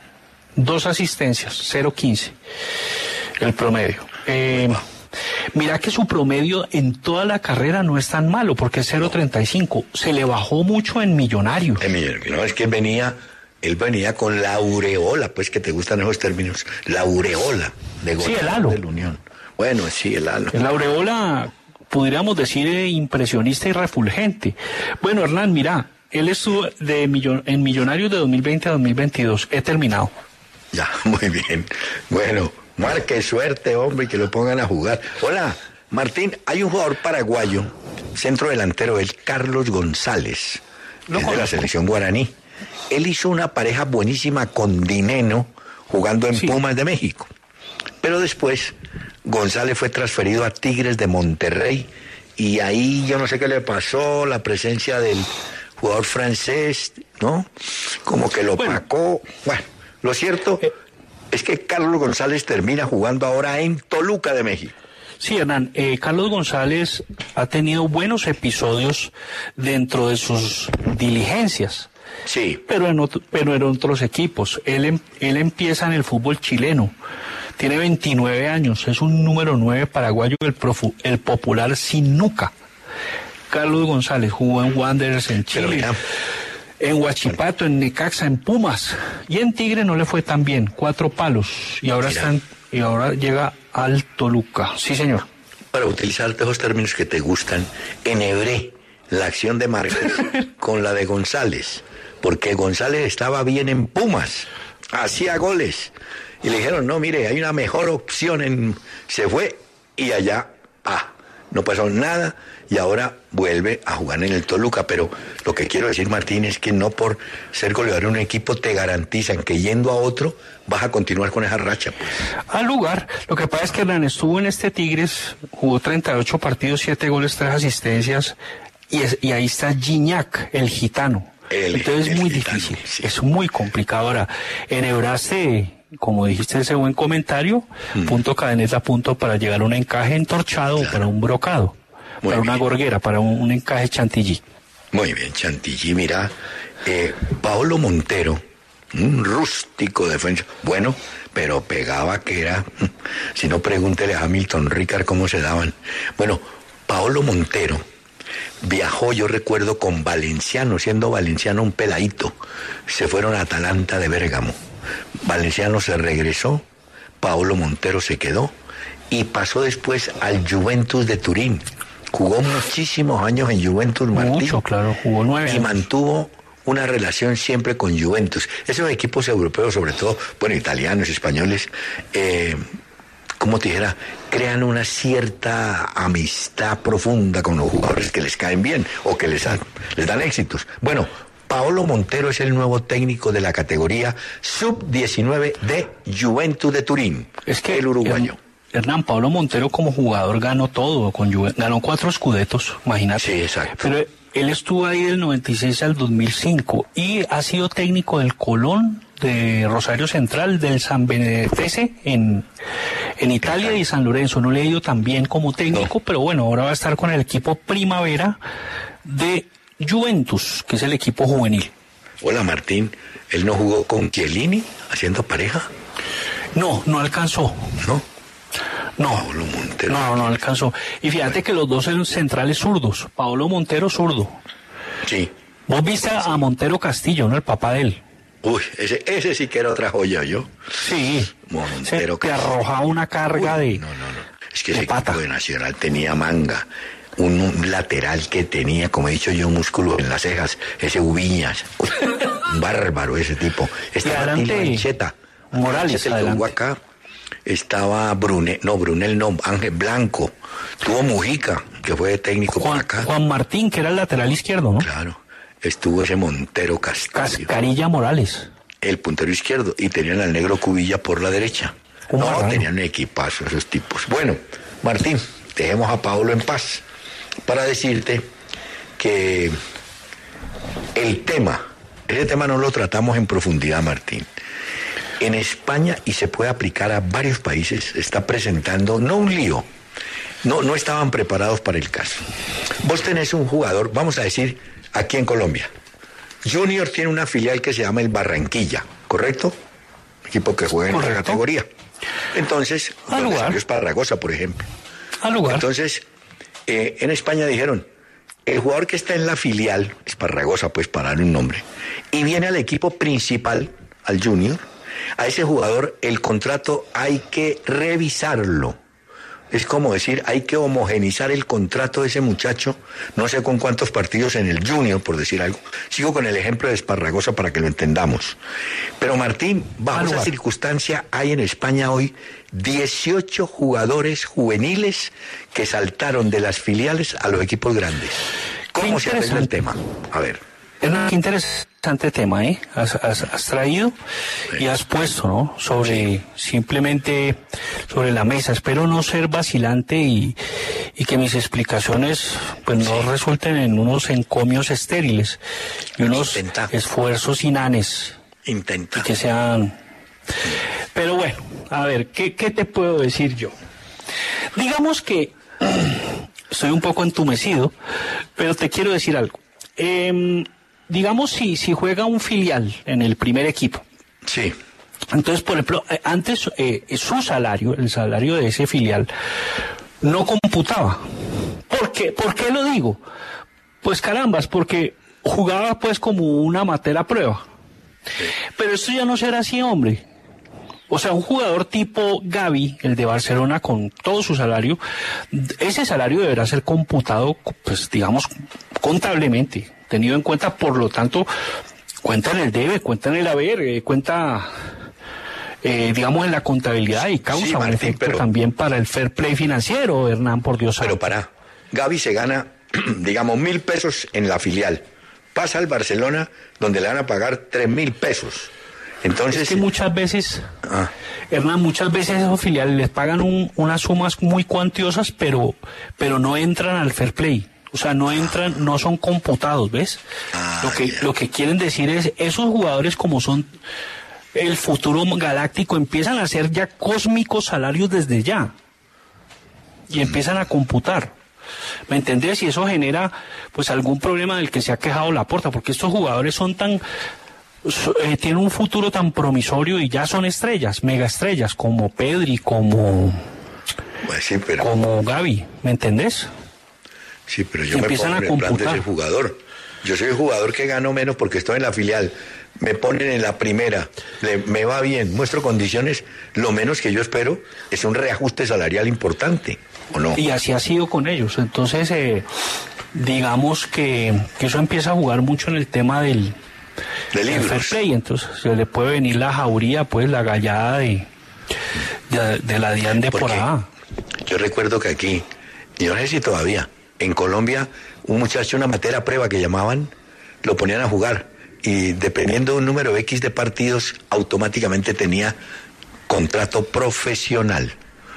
2 asistencias, 0.15, el promedio. Mira que su promedio en toda la carrera no es tan malo, porque es 0.35. Se le bajó mucho en Millonarios. No, es que él venía con la aureola, pues, que te gustan esos términos, la aureola de gol. Sí, el halo. De la Unión. Bueno, sí, el halo. La aureola, podríamos decir, impresionista y refulgente. Bueno, Hernán, mira, él estuvo en Millonarios de 2020 a 2022. He terminado. Ya, muy bien. Bueno, Márquez, suerte, hombre, y que lo pongan a jugar. Hola, Martín, hay un jugador paraguayo, centro delantero, el Carlos González, de la selección guaraní. Él hizo una pareja buenísima con Dineno, jugando en Pumas de México. Pero después González fue transferido a Tigres de Monterrey y ahí yo no sé qué le pasó, la presencia del jugador francés, ¿no? Como que lo opacó. Bueno, lo cierto es que Carlos González termina jugando ahora en Toluca de México. Sí, Hernán, Carlos González ha tenido buenos episodios dentro de sus diligencias. Sí. Pero en otros equipos. Él empieza en el fútbol chileno. Tiene 29 años, es un número 9 paraguayo, el popular Sinuca. Carlos González jugó en Wanderers en Chile, en Huachipato, en Necaxa, en Pumas. Y en Tigre no le fue tan bien, 4 palos. Y ahora llega al Toluca. Sí, señor. Para utilizar esos términos que te gustan, enhebré la acción de Márquez con la de González, porque González estaba bien en Pumas, hacía goles. Y le dijeron, no, mire, hay una mejor opción. Se fue y allá, no pasó nada y ahora vuelve a jugar en el Toluca. Pero lo que quiero decir, Martín, es que no por ser goleador en un equipo te garantizan que yendo a otro vas a continuar con esa racha. Pues. Al lugar, lo que pasa es que Hernán estuvo en este Tigres, jugó 38 partidos, 7 goles, 3 asistencias y ahí está Gignac, el gitano. Entonces es muy difícil, sí. Es muy complicado. Ahora, enhebraste, como dijiste ese buen comentario, punto cadeneta, punto para llegar a un encaje entorchado, claro. Para un brocado, muy para bien. Una gorguera, para un encaje chantilly. Muy bien, chantilly, mira, Paolo Montero, un rústico defensa, bueno, pero pegaba que era, si no pregúntele a Hamilton Ricard cómo se daban. Bueno, Paolo Montero viajó, yo recuerdo, con Valenciano, siendo Valenciano un peladito, se fueron a Atalanta de Bérgamo. Valenciano se regresó, Paolo Montero se quedó y pasó después al Juventus de Turín. Jugó muchísimos años en Juventus, Martín. Mucho, claro, jugó 9 años. Y mantuvo una relación siempre con Juventus. Esos equipos europeos, sobre todo, bueno, italianos, españoles, como te dijera, crean una cierta amistad profunda con los jugadores que les caen bien o que les dan éxitos. Bueno, Paolo Montero es el nuevo técnico de la categoría sub-19 de Juventus de Turín, es que el uruguayo. Hernán, Paolo Montero como jugador ganó todo, ganó 4 scudettos, imagínate. Sí, exacto. Pero él estuvo ahí del 96 al 2005 y ha sido técnico del Colón, de Rosario Central, del San Benedetese en Italia y San Lorenzo. No le ha ido tan bien como técnico, pero bueno, ahora va a estar con el equipo Primavera de Juventus, que es el equipo juvenil. Hola, Martín, ¿él no jugó con Chiellini haciendo pareja? No alcanzó. ¿No? No, Paolo Montero. No alcanzó. Y fíjate que los dos eran centrales zurdos. Paolo Montero zurdo. Sí. Vos viste a Montero Castillo, ¿no? El papá de él. Uy, ese sí que era otra joya, yo. Sí. Montero te arrojaba una carga de No. Es que ese pata. equipo de Nacional tenía manga. Un lateral que tenía, como he dicho yo, músculo en las cejas. Ese Ubiñas. Un bárbaro ese tipo. Estaba adelante, Mancheta. Morales, el que jugó acá. Estaba Brunel no, Ángel Blanco. Tuvo Mujica, que fue técnico por acá. Juan Martín, que era el lateral izquierdo, ¿no? Claro. Estuvo ese Montero Castillo. Cascarilla Morales. El puntero izquierdo. Y tenían al negro Cubilla por la derecha. Tenían un equipazo esos tipos. Bueno, Martín, dejemos a Paolo en paz para decirte que ese tema no lo tratamos en profundidad, Martín. En España, y se puede aplicar a varios países, está presentando, no un lío, no estaban preparados para el caso. Vos tenés un jugador, vamos a decir, aquí en Colombia. Junior tiene una filial que se llama el Barranquilla, ¿correcto? Equipo que juega en la categoría. Entonces, Esparragosa, por ejemplo. Entonces, en España dijeron, el jugador que está en la filial, Esparragosa, pues para dar un nombre, y viene al equipo principal, al Junior, a ese jugador el contrato hay que revisarlo. Es como decir, hay que homogenizar el contrato de ese muchacho, no sé con cuántos partidos en el Junior, por decir algo. Sigo con el ejemplo de Esparragosa para que lo entendamos. Pero Martín, bajo esa circunstancia hay en España hoy 18 jugadores juveniles que saltaron de las filiales a los equipos grandes. ¿Cómo se arregla el tema? A ver. Qué interesante tema, ¿eh? Has traído y has puesto, ¿no? Simplemente sobre la mesa. Espero no ser vacilante y que mis explicaciones pues no resulten en unos encomios estériles y unos esfuerzos inanes. Intenta. Y que sean... Pero bueno, a ver, ¿qué te puedo decir yo? Digamos que estoy un poco entumecido, pero te quiero decir algo. Digamos, si juega un filial en el primer equipo. Sí. Entonces, por ejemplo, antes su salario, el salario de ese filial, no computaba. ¿Por qué? ¿Por qué lo digo? Pues carambas, porque jugaba pues como una amateur a prueba. Sí. Pero esto ya no será así, hombre. O sea, un jugador tipo Gavi, el de Barcelona, con todo su salario, ese salario deberá ser computado, pues digamos, contablemente, tenido en cuenta, por lo tanto, cuenta en el debe, cuenta en el haber, cuenta, digamos, en la contabilidad y causa un efecto también para el fair play financiero, Hernán, por Dios. Pero Gavi se gana, digamos, 1.000 pesos en la filial, pasa al Barcelona, donde le van a pagar 3.000 pesos. Entonces, es que muchas veces, Hernán, esos filiales les pagan unas sumas muy cuantiosas, pero no entran al fair play. O sea, no son computados, ¿ves? Lo que quieren decir es, esos jugadores como son el futuro galáctico, empiezan a hacer ya cósmicos salarios desde ya. Y empiezan a computar. ¿Me entendés? Y eso genera, pues, algún problema del que se ha quejado Laporta, porque estos jugadores son tienen un futuro tan promisorio y ya son estrellas, mega estrellas, como Pedri, como Gavi, ¿me entendés? Sí, pero yo me pongo en el plan de ese jugador. Yo soy el jugador que gano menos porque estoy en la filial. Me ponen en la primera, me va bien, muestro condiciones, lo menos que yo espero es un reajuste salarial importante, ¿o no? Y así ha sido con ellos. Entonces, digamos que eso empieza a jugar mucho en el tema del fair play. Entonces, se le puede venir la jauría, pues la gallada de la DIAN de por allá. Yo recuerdo que aquí, yo no sé si todavía, en Colombia, un muchacho, una materia prueba que llamaban, lo ponían a jugar. Y dependiendo de un número X de partidos, automáticamente tenía contrato profesional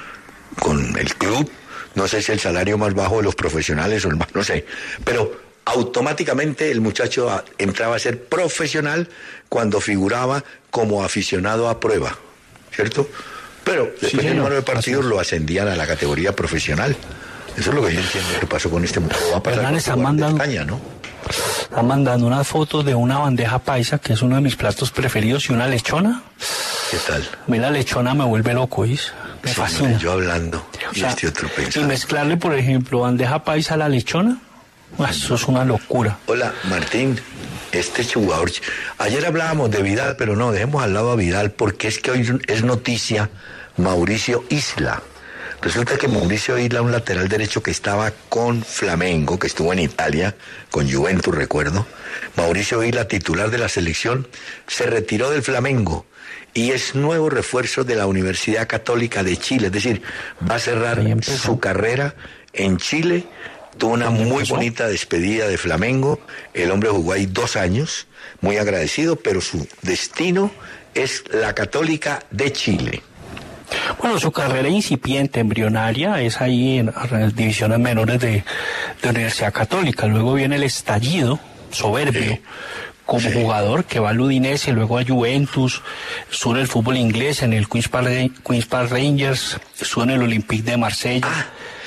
con el club. No sé si el salario más bajo de los profesionales o el más, no sé. Pero automáticamente el muchacho entraba a ser profesional cuando figuraba como aficionado a prueba, ¿cierto? Pero después del número de partidos lo ascendían a la categoría profesional. Eso es lo que yo entiendo que pasó con este muchacho. Va a pasar con España, ¿no? Están mandando unas fotos de una bandeja paisa, que es uno de mis platos preferidos, y una lechona. ¿Qué tal? La lechona me vuelve loco, ¿is? Me fascina. Yo hablando y este otro pensando. Y mezclarle, por ejemplo, bandeja paisa a la lechona, eso es una locura. Hola, Martín, este jugador... Ayer hablábamos de Vidal, pero no, dejemos al lado a Vidal, porque es que hoy es noticia Mauricio Isla. Resulta que Mauricio Isla, un lateral derecho que estaba con Flamengo, que estuvo en Italia, con Juventus, recuerdo. Mauricio Isla, titular de la selección, se retiró del Flamengo y es nuevo refuerzo de la Universidad Católica de Chile. Es decir, va a cerrar su carrera en Chile. Tuvo una muy bonita despedida de Flamengo. El hombre jugó ahí 2 años, muy agradecido, pero su destino es la Católica de Chile. Bueno, su carrera incipiente, embrionaria, es ahí en las divisiones menores de Universidad Católica. Luego viene el estallido soberbio como jugador, que va al Udinese, luego a Juventus, estuvo en el fútbol inglés, en el Queen's Park Rangers, estuvo en el Olympique de Marsella,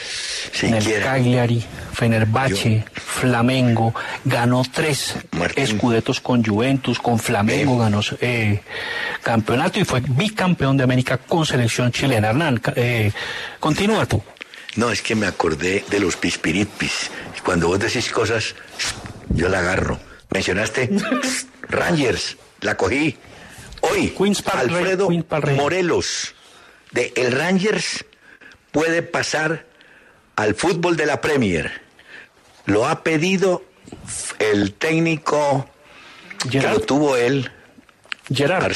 en el Cagliari, Fenerbahce, Flamengo, ganó 3 escudetos con Juventus, con Flamengo, ganó campeonato y fue bicampeón de América con selección chilena. Hernán, continúa tú. No, es que me acordé de los pispiripis. Cuando vos decís cosas, yo la agarro. Mencionaste Rangers, la cogí. Hoy, Alfredo Morelos, de el Rangers, puede pasar al fútbol de la Premier. Lo ha pedido el técnico que lo tuvo él. Gerard.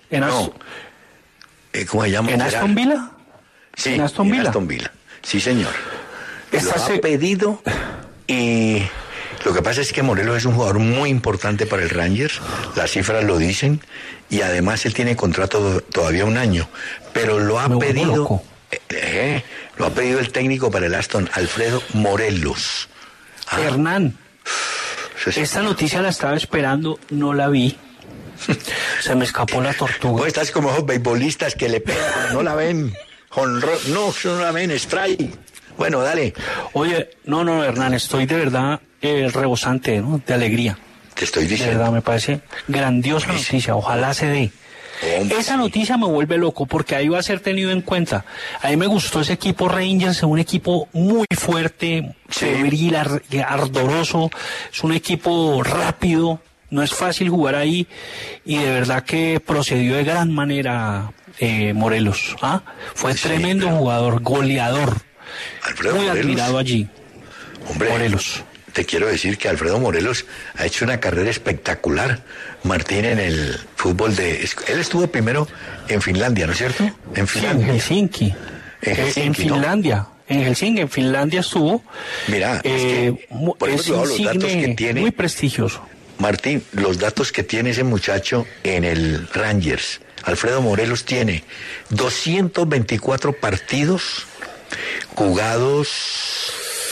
¿Cómo se llama? ¿En Aston Villa? Sí, en Aston Villa. Sí, señor. Lo ha pedido y lo que pasa es que Morelos es un jugador muy importante para el Rangers. Las cifras lo dicen y además él tiene contrato todavía 1 año. Pero lo ha pedido... lo ha pedido el técnico para el Aston, Alfredo Morelos. Hernán, esta noticia la estaba esperando, no la vi. Se me escapó la tortuga. Vos estás como esos beisbolistas que le pegan, no la ven. No la ven, strike. Bueno, dale. Oye, no, Hernán, estoy de verdad rebosante, ¿no? De alegría. Te estoy diciendo. De verdad, me parece grandiosa noticia, ojalá se dé. Esa noticia me vuelve loco porque ahí va a ser tenido en cuenta. A mí me gustó ese equipo Rangers, es un equipo muy fuerte, febril, ardoroso, es un equipo rápido, no es fácil jugar ahí y de verdad que procedió de gran manera Morelos. Fue tremendo jugador, goleador, Alfredo muy Morelos, admirado allí. Hombre, Morelos. Te quiero decir que Alfredo Morelos ha hecho una carrera espectacular, Martín, en el fútbol de... Él estuvo primero en Finlandia, ¿no es cierto? En Finlandia. Sí, en Helsinki. En Finlandia. ¿No? En Helsinki, en Finlandia estuvo. Mira, por ejemplo, los datos que tiene... Muy prestigioso. Martín, los datos que tiene ese muchacho en el Rangers. Alfredo Morelos tiene 224 partidos jugados...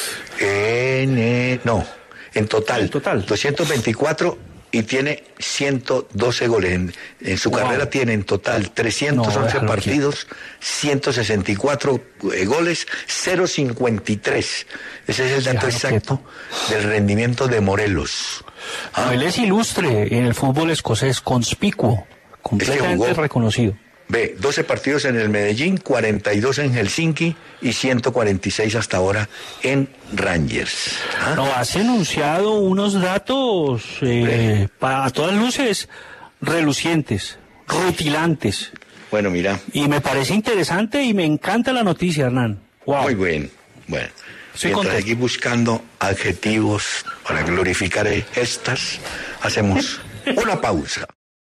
En total 224 y tiene 112 goles. En su carrera tiene en total 311 partidos, 164 goles, 0.53. Ese es el dato exacto del rendimiento de Morelos. Él es ilustre en el fútbol escocés, conspicuo, completamente reconocido. Ve, 12 partidos en el Medellín, 42 en Helsinki y 146 hasta ahora en Rangers. ¿Ah? No, has enunciado unos datos a todas luces relucientes, rutilantes. Bueno, mira. Y me parece interesante y me encanta la noticia, Hernán. Wow. Muy bien. Bueno, Estoy mientras contento. aquí buscando adjetivos para glorificar estas, hacemos una pausa.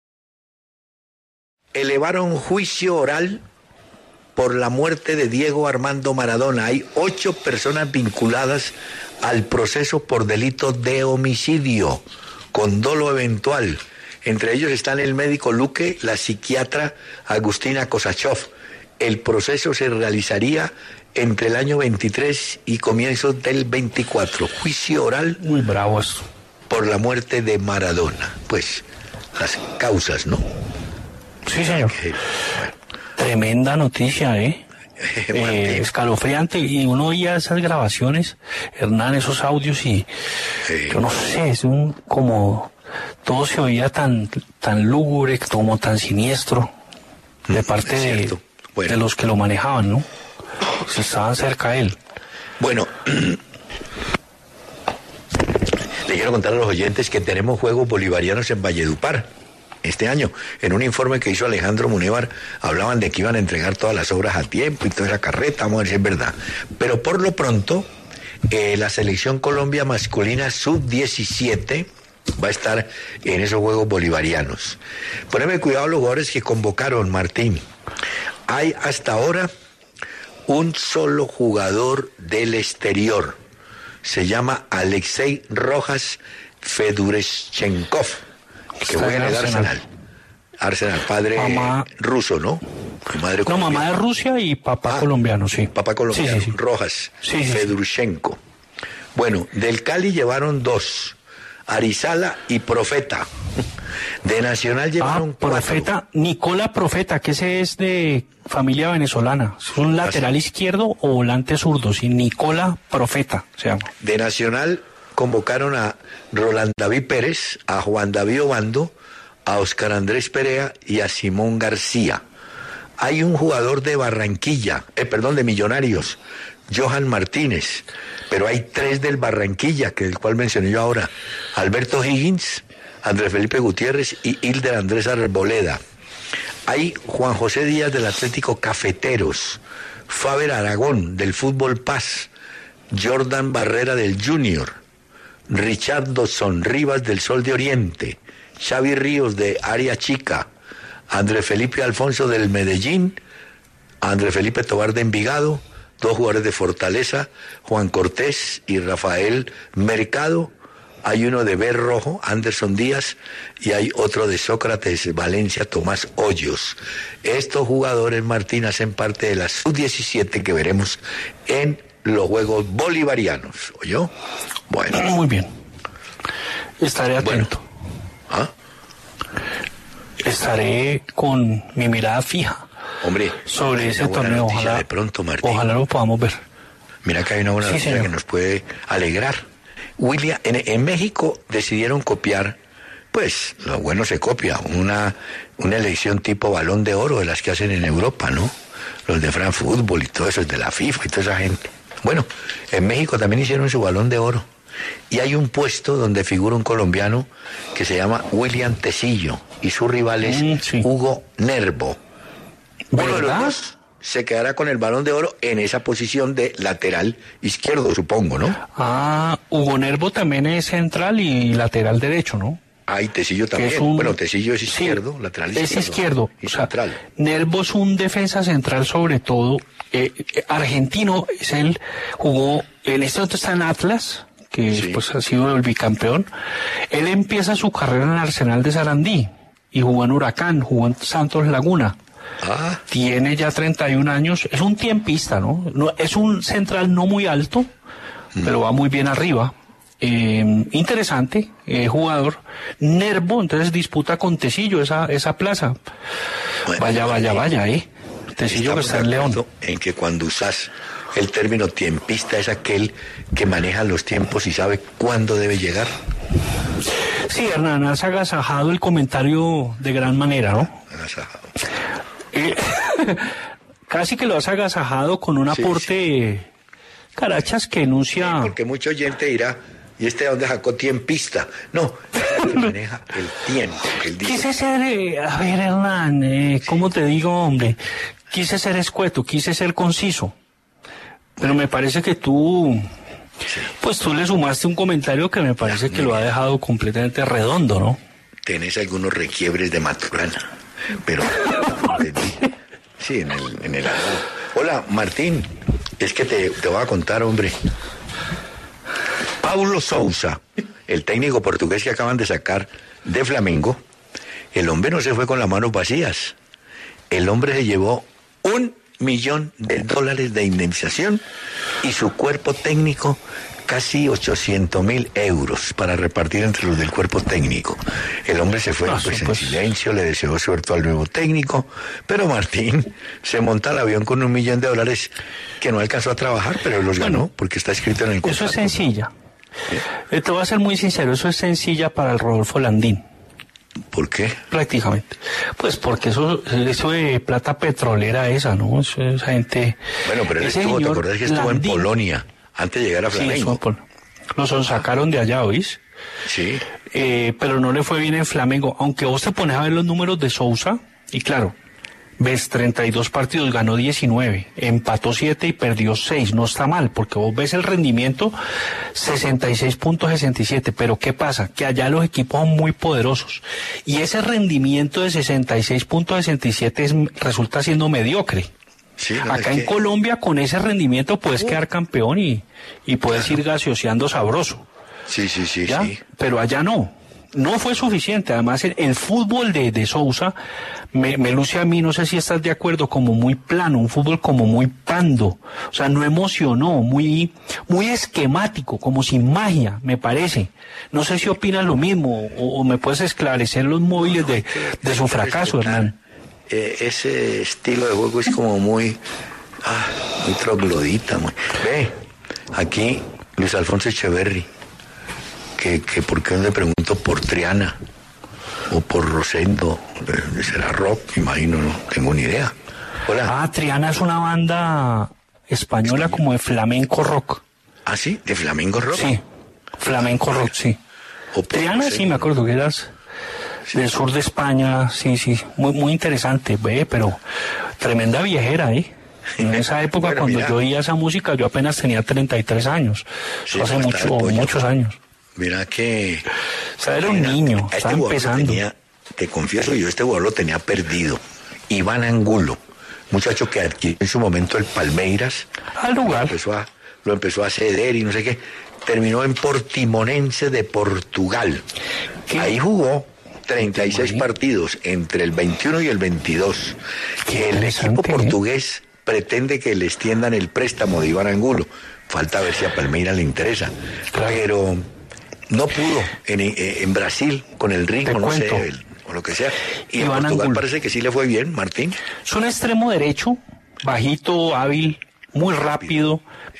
Elevaron juicio oral por la muerte de Diego Armando Maradona. Hay 8 personas vinculadas al proceso por delito de homicidio con dolo eventual. Entre ellos están el médico Luque, la psiquiatra Agustina Kosachov. El proceso se realizaría entre el año 23 y comienzos del 24. Juicio oral Muy bravo esto. por la muerte de Maradona. Pues las causas, ¿no? Sí, señor. Tremenda noticia, escalofriante, y uno oía esas grabaciones, Hernán, esos audios, y yo no sé, es como todo se oía tan lúgubre, como tan siniestro de parte de los que lo manejaban, ¿no? Si estaban cerca de él. Bueno, le quiero contar a los oyentes que tenemos Juegos Bolivarianos en Valledupar este año. En un informe que hizo Alejandro Munévar, hablaban de que iban a entregar todas las obras a tiempo y toda esa carreta, vamos a ver si es verdad. Pero por lo pronto, la selección Colombia masculina sub-17 va a estar en esos Juegos Bolivarianos. Poneme cuidado a los jugadores que convocaron, Martín. Hay hasta ahora un solo jugador del exterior. Se llama Alexei Rojas Fedurechenkov, que juega en el Arsenal. Arsenal, padre ruso, ¿no? Madre no, mamá de Rusia y papá colombiano, sí. Papá colombiano, sí. Rojas Fedorchenko. Bueno, del Cali llevaron 2, Arizala y Profeta. De Nacional llevaron 4. Profeta, Nicola Profeta, que ese es de familia venezolana. Es un lateral izquierdo o volante zurdo, sí, Nicola Profeta se llama. De Nacional convocaron a Roland David Pérez, a Juan David Obando, a Oscar Andrés Perea y a Simón García. Hay un jugador de Barranquilla, de Millonarios, Johan Martínez, pero hay 3 del Barranquilla, que el cual mencioné yo ahora, Alberto Higgins, Andrés Felipe Gutiérrez y Hilder Andrés Arboleda. Hay Juan José Díaz del Atlético Cafeteros, Faber Aragón del Fútbol Paz, Jordan Barrera del Junior, Richardson Rivas del Sol de Oriente, Xavi Ríos de Área Chica, Andrés Felipe Alfonso del Medellín, Andrés Felipe Tobar de Envigado, 2 jugadores de Fortaleza, Juan Cortés y Rafael Mercado. Hay uno de Ver Rojo, Anderson Díaz, y hay otro de Sócrates Valencia, Tomás Hoyos. Estos jugadores, Martín, hacen parte de la sub-17 que veremos en los Juegos Bolivarianos. ¿Oyó? Bueno. Muy bien. Estaré atento. ¿Ah? Estaré con mi mirada fija. Hombre, sobre ese torneo. Ojalá, de pronto, Martín. Ojalá lo podamos ver. Mira que hay una buena noticia que nos puede alegrar. William, en México decidieron copiar, pues, lo bueno se copia, una elección tipo Balón de Oro de las que hacen en Europa, ¿no? Los de France Football y todo eso, es de la FIFA y toda esa gente. Bueno, en México también hicieron su Balón de Oro. Y hay un puesto donde figura un colombiano que se llama William Tecillo y su rival es Hugo Nervo. Uno de los dos se quedará con el Balón de Oro en esa posición de lateral izquierdo, supongo, ¿no? Hugo Nervo también es central y lateral derecho, ¿no? Y Tecillo también. Bueno, Tecillo es izquierdo, lateral izquierdo. Es izquierdo. Y central. Nervo es un defensa central sobre todo. Argentino, jugó, en este momento está en Atlas, que después ha sido el bicampeón. Él empieza su carrera en el Arsenal de Sarandí y jugó en Huracán, jugó en Santos Laguna. Tiene ya 31 años, es un tiempista, ¿no? Es un central no muy alto, pero va muy bien arriba. Interesante, jugador. Nervo, entonces disputa con Tecillo esa plaza. Bueno, vaya, Tecillo que está en León. En que cuando usas el término tiempista es aquel que maneja los tiempos y sabe cuándo debe llegar. Sí, Hernán, has agasajado el comentario de gran manera, ¿no? Agasajado. Casi que lo has agasajado con un aporte, Carachas, que enuncia... Sí, porque mucha gente dirá, ¿y este de dónde sacó tiempista? No, que maneja el tiempo. Quise ser, a ver, Hernán, ¿cómo te digo, hombre? Quise ser escueto, quise ser conciso. Pero me parece que tú... Sí. Pues tú le sumaste un comentario que me parece que lo ha dejado completamente redondo, ¿no? Tenés algunos requiebres de Maturana, pero... sí, en el arroz. Hola, Martín, es que te voy a contar, hombre. Paulo Sousa, el técnico portugués que acaban de sacar de Flamengo, el hombre no se fue con las manos vacías. El hombre se llevó $1 millón de indemnización y su cuerpo técnico casi 800.000 euros para repartir entre los del cuerpo técnico. El hombre se fue en silencio, le deseó suerte al nuevo técnico, pero Martín se monta al avión con $1 millón que no alcanzó a trabajar, pero los ganó porque está escrito en el contrato. Eso es sencilla. ¿Sí? Te voy a ser muy sincero, eso es sencilla para el Rodolfo Landín. ¿Por qué? Prácticamente. Pues porque eso de plata petrolera esa, ¿no? Esa gente... Bueno, pero él estuvo, ¿te acordás que estuvo Landín en Polonia antes de llegar a Flamengo? Sí, lo sacaron de allá, ¿oís? Sí. Pero no le fue bien en Flamengo, aunque vos te pones a ver los números de Sousa, y claro, ves 32 partidos, ganó 19, empató 7 y perdió 6, no está mal, porque vos ves el rendimiento 66.67, pero ¿qué pasa? Que allá los equipos son muy poderosos, y ese rendimiento de 66.67 resulta siendo mediocre. Sí, no, acá en Colombia con ese rendimiento puedes quedar campeón y puedes ir gaseoseando sabroso. Sí. Pero allá no fue suficiente. Además el fútbol de Sousa me luce a mí, no sé si estás de acuerdo, como muy plano, un fútbol como muy pando, o sea, no emocionó, muy esquemático, como sin magia, me parece. No sé si opinas lo mismo o me puedes esclarecer los móviles de su fracaso, Hernán. Ese estilo de juego es como muy troglodita. Ve, aquí Luis Alfonso Echeverry, que por qué no le pregunto por Triana o por Rosendo, será rock, imagino, no tengo ni idea. Hola. Triana es una banda española como de flamenco rock. ¿Ah, sí? ¿De flamenco rock? Sí, flamenco rock, sí. Triana, sí, me acuerdo que eras... del sur de España, sí, muy interesante, pero tremenda viejera, En esa época, bueno, cuando yo oía esa música, yo apenas tenía 33 años, hace muchos años. Mira que... O sea, era un niño, estaba empezando. Te confieso, yo este jugador lo tenía perdido. Iván Angulo, muchacho que adquirió en su momento el Palmeiras. Al lugar. Lo empezó a ceder y no sé qué. Terminó en Portimonense de Portugal. Ahí jugó 36 partidos entre el 21 y el 22. El equipo portugués pretende que le extiendan el préstamo de Iván Angulo. Falta ver si a Palmeiras le interesa. Claro. Pero no pudo en Brasil con el ritmo, no sé, o lo que sea. Y Iván en Portugal Angulo parece que sí le fue bien, Martín. Es un extremo derecho, bajito, hábil, muy rápido,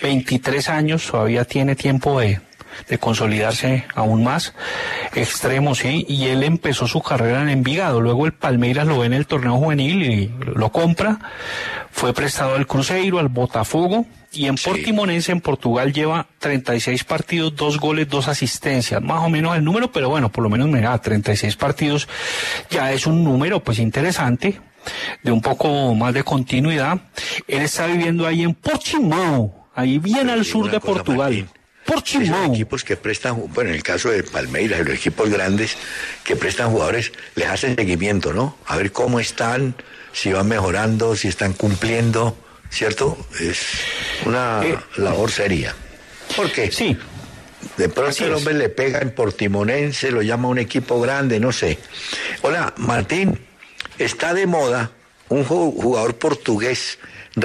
23 años, todavía tiene tiempo de consolidarse aún más, extremo, sí, y él empezó su carrera en Envigado, luego el Palmeiras lo ve en el torneo juvenil y lo compra, fue prestado al Cruzeiro, al Botafogo, y en Portimonense, en Portugal, lleva 36 partidos, 2 goles, 2 asistencias, más o menos el número, pero bueno, por lo menos, mira, 36 partidos ya es un número, pues, interesante, de un poco más de continuidad. Él está viviendo ahí en Portimão, ahí bien al sur de Portugal. Esos equipos que prestan, bueno, en el caso de Palmeiras, los equipos grandes que prestan jugadores, les hacen seguimiento, ¿no? A ver cómo están, si van mejorando, si están cumpliendo, ¿cierto? Es una labor seria. ¿Por qué? Sí. De pronto el hombre le pega en Portimonense, lo llama a un equipo grande, no sé. Hola, Martín, está de moda un jugador portugués,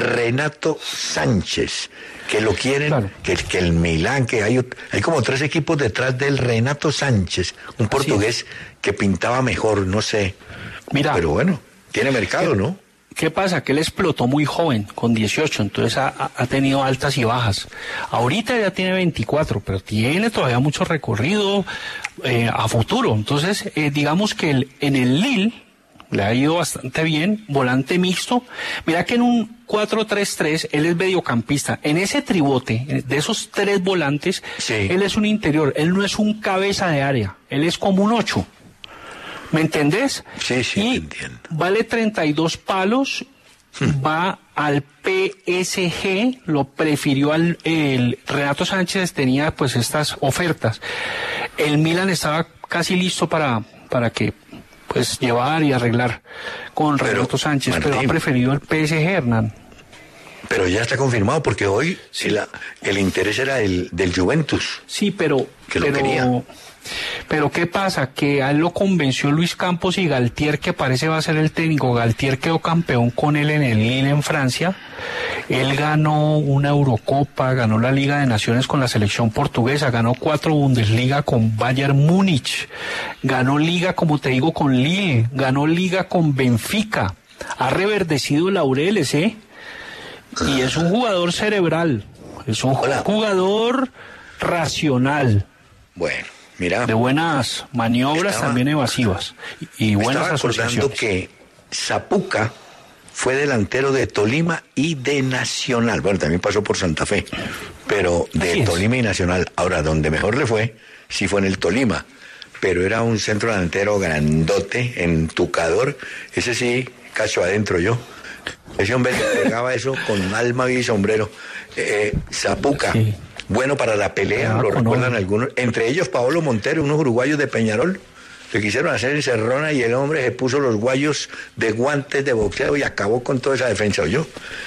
Renato Sánchez, que lo quieren, claro, que el Milán, que hay como 3 equipos detrás del Renato Sánchez, un portugués que pintaba mejor, no sé. Mira, pero bueno, tiene mercado, ¿no? ¿Qué pasa? Que él explotó muy joven, con 18, entonces ha tenido altas y bajas. Ahorita ya tiene 24, pero tiene todavía mucho recorrido a futuro. Entonces, digamos que en el Lille, le ha ido bastante bien, volante mixto. Mira que en un 4-3-3 él es mediocampista. En ese tribote, de esos 3 volantes, él es un interior, él no es un cabeza de área, él es como un 8. ¿Me entendés? Sí, y entiendo. Vale 32 palos, va al PSG, lo prefirió el Renato Sánchez, tenía pues estas ofertas. El Milan estaba casi listo para que pues llevar y arreglar con Renato Sánchez, Martín, pero ha preferido el PSG, Hernán. Pero ya está confirmado porque hoy el interés era del Juventus. Sí, pero quería. Pero ¿qué pasa? Que a él lo convenció Luis Campos y Galtier, que parece va a ser el técnico. Galtier quedó campeón con él en el Lille en Francia. Él ganó una Eurocopa, ganó la Liga de Naciones con la selección portuguesa, ganó 4 Bundesliga con Bayern Múnich, ganó Liga, como te digo, con Lille, ganó Liga con Benfica. Ha reverdecido laureles, ¿eh? Y es un jugador cerebral, es un jugador racional. Bueno. Mira, de buenas maniobras, también evasivas y buenas asociaciones. Estaba acordando que Zapuca fue delantero de Tolima y de Nacional. Bueno, también pasó por Santa Fe, pero de Tolima y Nacional. Ahora, donde mejor le fue, sí fue en el Tolima, pero era un centro delantero grandote, entucador. Ese sí, cacho adentro yo. Ese hombre le pegaba eso con alma y sombrero. Zapuca. Sí. Bueno para la pelea, lo recuerdan algunos, entre ellos Paolo Montero, unos uruguayos de Peñarol, le quisieron hacer encerrona y el hombre se puso los guayos de guantes de boxeo y acabó con toda esa defensa, ¿oyó?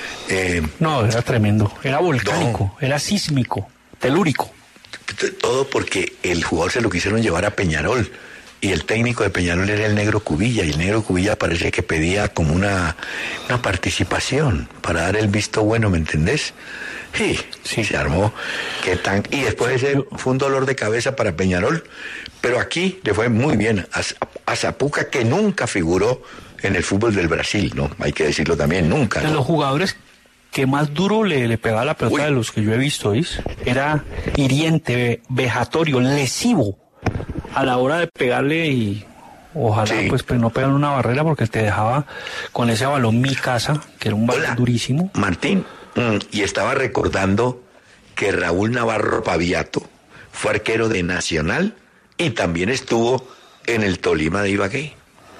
No, era tremendo, era volcánico, era sísmico, telúrico. Todo porque el jugador se lo quisieron llevar a Peñarol y el técnico de Peñarol era el Negro Cubilla, y el Negro Cubilla parece que pedía como una participación para dar el visto bueno, ¿me entendés? Sí, se armó. Y después ese fue un dolor de cabeza para Peñarol, pero aquí le fue muy bien a Zapuca, que nunca figuró en el fútbol del Brasil, ¿no? Hay que decirlo también, nunca. De los jugadores que más duro le pegaba la pelota de los que yo he visto, ¿ves? Era hiriente, vejatorio, lesivo a la hora de pegarle, y ojalá pues no pegan una barrera, porque te dejaba con ese balón mi casa, que era un balón durísimo. Martín. Y estaba recordando que Raúl Navarro Paviato fue arquero de Nacional y también estuvo en el Tolima de Ibagué.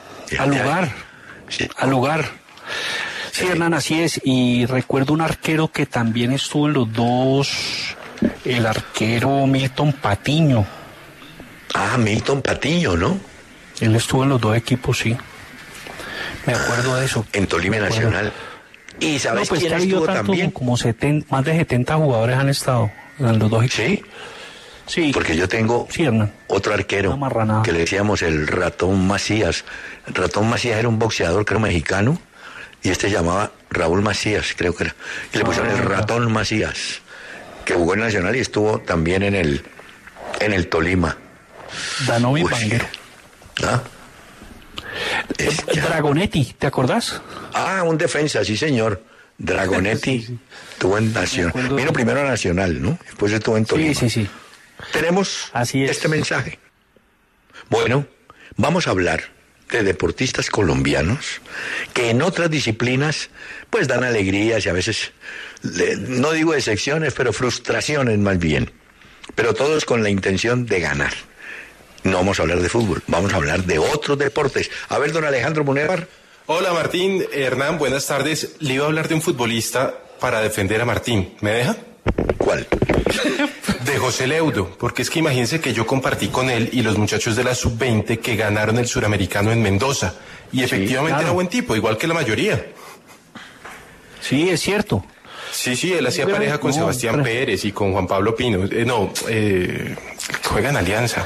Al lugar. Sí, Hernán, así es. Y recuerdo un arquero que también estuvo en los dos, el arquero Milton Patiño. Ah, Milton Patiño, ¿no? Él estuvo en los 2 equipos, sí. Me acuerdo de eso. En Tolima Nacional. ¿Y sabes quién estuvo también? Como más de 70 jugadores han estado en los 2 equipos. Sí, porque yo tengo otro arquero que le decíamos el Ratón Macías. El Ratón Macías era un boxeador, creo, mexicano, y este se llamaba Raúl Macías, creo que era. Y le pusieron el Ratón Macías, que jugó en Nacional y estuvo también en el Tolima. Danovi Banguero. ¿Ah? Dragonetti, ¿te acordás? Ah, un defensa, sí señor. Dragonetti estuvo en Nacional. Vino primero a Nacional, ¿no? Después estuvo en Tolima. Sí. Tenemos este mensaje. Bueno, vamos a hablar de deportistas colombianos que en otras disciplinas pues dan alegrías y a veces, no digo decepciones, pero frustraciones más bien. Pero todos con la intención de ganar. No vamos a hablar de fútbol, vamos a hablar de otros deportes. A ver, don Alejandro Munevar. Hola Martín, Hernán, buenas tardes. Le iba a hablar de un futbolista para defender a Martín. ¿Me deja? ¿Cuál? De José Leudo, porque es que imagínense que yo compartí con él y los muchachos de la Sub-20 que ganaron el Suramericano en Mendoza. Y efectivamente era buen tipo, igual que la mayoría. Sí, es cierto. Sí, él hacía pareja con Sebastián Pérez y con Juan Pablo Pino. Juega en Alianza.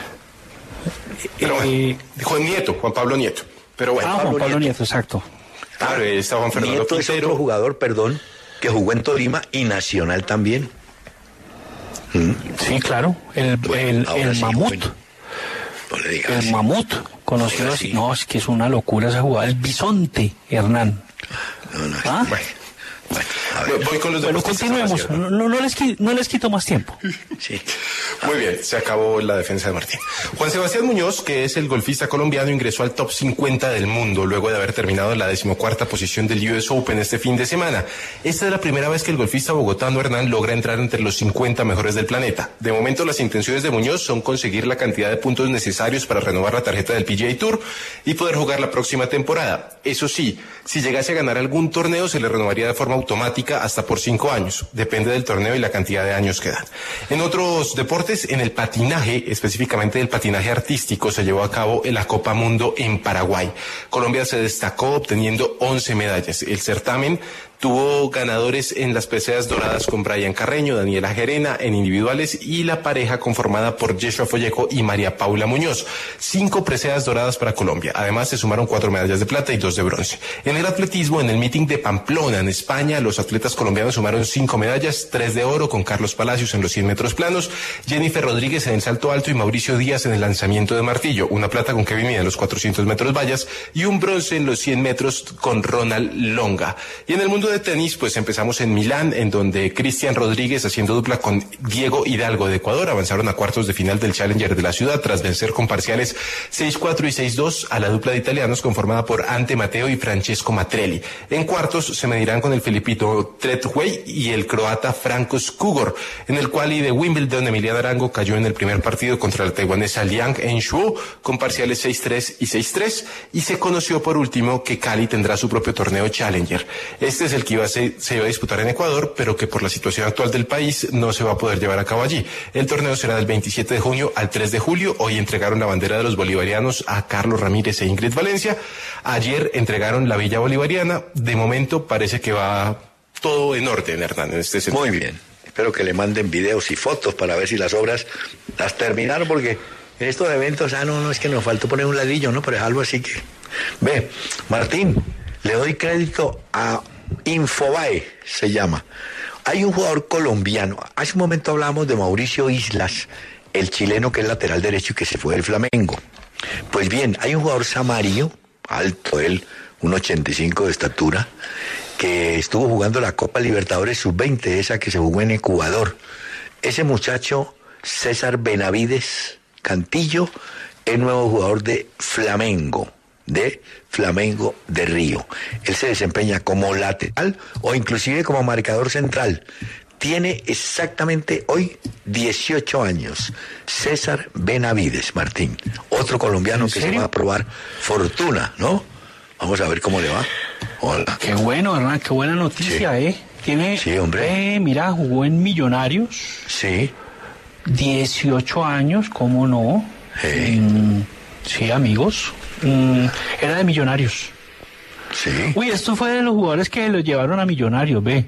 Juan Pablo Nieto. Pero bueno. Juan Pablo Nieto, exacto. Claro, está Juan Fernando Nieto Quintero. Es otro jugador, que jugó en Tolima y Nacional también. Sí, claro. El Mamut. Bueno, no le digas el así. Mamut, conocido así. No, es que es una locura esa jugada. El Bisonte, Hernán. No. Bueno, Bueno, voy con los Bueno, deportistas. continuemos. No les quito más tiempo. Sí. Muy bien, se acabó la defensa de Martín. Juan Sebastián Muñoz, que es el golfista colombiano, ingresó al top 50 del mundo luego de haber terminado en la 14ª posición del US Open este fin de semana. Esta es la primera vez que el golfista bogotano Hernán logra entrar entre los 50 mejores del planeta. De momento, las intenciones de Muñoz son conseguir la cantidad de puntos necesarios para renovar la tarjeta del PGA Tour y poder jugar la próxima temporada. Eso sí, si llegase a ganar algún torneo, se le renovaría de forma automática hasta por 5 años. Depende del torneo y la cantidad de años que dan. En otros deportes, en el patinaje, específicamente el patinaje artístico, se llevó a cabo en la Copa Mundo en Paraguay. Colombia se destacó obteniendo 11 medallas. El certamen tuvo ganadores en las preseas doradas con Brian Carreño, Daniela Gerena en individuales y la pareja conformada por Yeshua Folleco y María Paula Muñoz. 5 preseas doradas para Colombia. Además se sumaron 4 medallas de plata y 2 de bronce. En el atletismo, en el meeting de Pamplona, en España, los atletas colombianos sumaron 5 medallas, 3 de oro con Carlos Palacios en los 100 metros planos, Jennifer Rodríguez en el salto alto y Mauricio Díaz en el lanzamiento de martillo. Una plata con Kevin Mina en los 400 metros vallas y un bronce en los 100 metros con Ronald Longa. Y en el mundo de tenis, pues empezamos en Milán, en donde Cristian Rodríguez, haciendo dupla con Diego Hidalgo de Ecuador, avanzaron a cuartos de final del Challenger de la ciudad tras vencer con parciales 6-4 y 6-2 a la dupla de italianos conformada por Ante Mateo y Francesco Matrelli. En cuartos se medirán con el filipino Tretway y el croata Franco Skugor. En el quali de Wimbledon, Emiliana Arango cayó en el primer partido contra la taiwanesa Liang Enshuo con parciales 6-3 y 6-3, y se conoció por último que Cali tendrá su propio torneo Challenger. Este es el que se iba a disputar en Ecuador, pero que por la situación actual del país no se va a poder llevar a cabo allí. El torneo será del 27 de junio al 3 de julio. Hoy entregaron la bandera de los bolivarianos a Carlos Ramírez e Ingrid Valencia. Ayer entregaron la Villa Bolivariana. De momento parece que va todo en orden, Hernán, en este sentido. Muy bien. Espero que le manden videos y fotos para ver si las obras las terminaron, porque en estos eventos, no es que nos faltó poner un ladrillo, ¿no? Pero es algo así que... Ve, Martín, le doy crédito a Infobae, se llama. Hay un jugador colombiano. Hace un momento hablábamos de Mauricio Islas, el chileno que es lateral derecho y que se fue del Flamengo. Pues bien, hay un jugador samario, alto él, 1,85 de estatura, que estuvo jugando la Copa Libertadores Sub-20, esa que se jugó en Ecuador. Ese muchacho, César Benavides Cantillo, es nuevo jugador de Flamengo de Río. Él se desempeña como lateral o inclusive como marcador central. Tiene exactamente hoy 18 años. César Benavides, Martín. Otro colombiano que se va a probar fortuna, ¿no? Vamos a ver cómo le va. Hola. Qué bueno, Hernán, qué buena noticia, Sí. Tiene, Sí, hombre. Mira, jugó en Millonarios. Sí. 18 años, ¿cómo no? Sí, amigos. Era de Millonarios. Sí. Uy, esto fue de los jugadores que los llevaron a Millonarios, ve.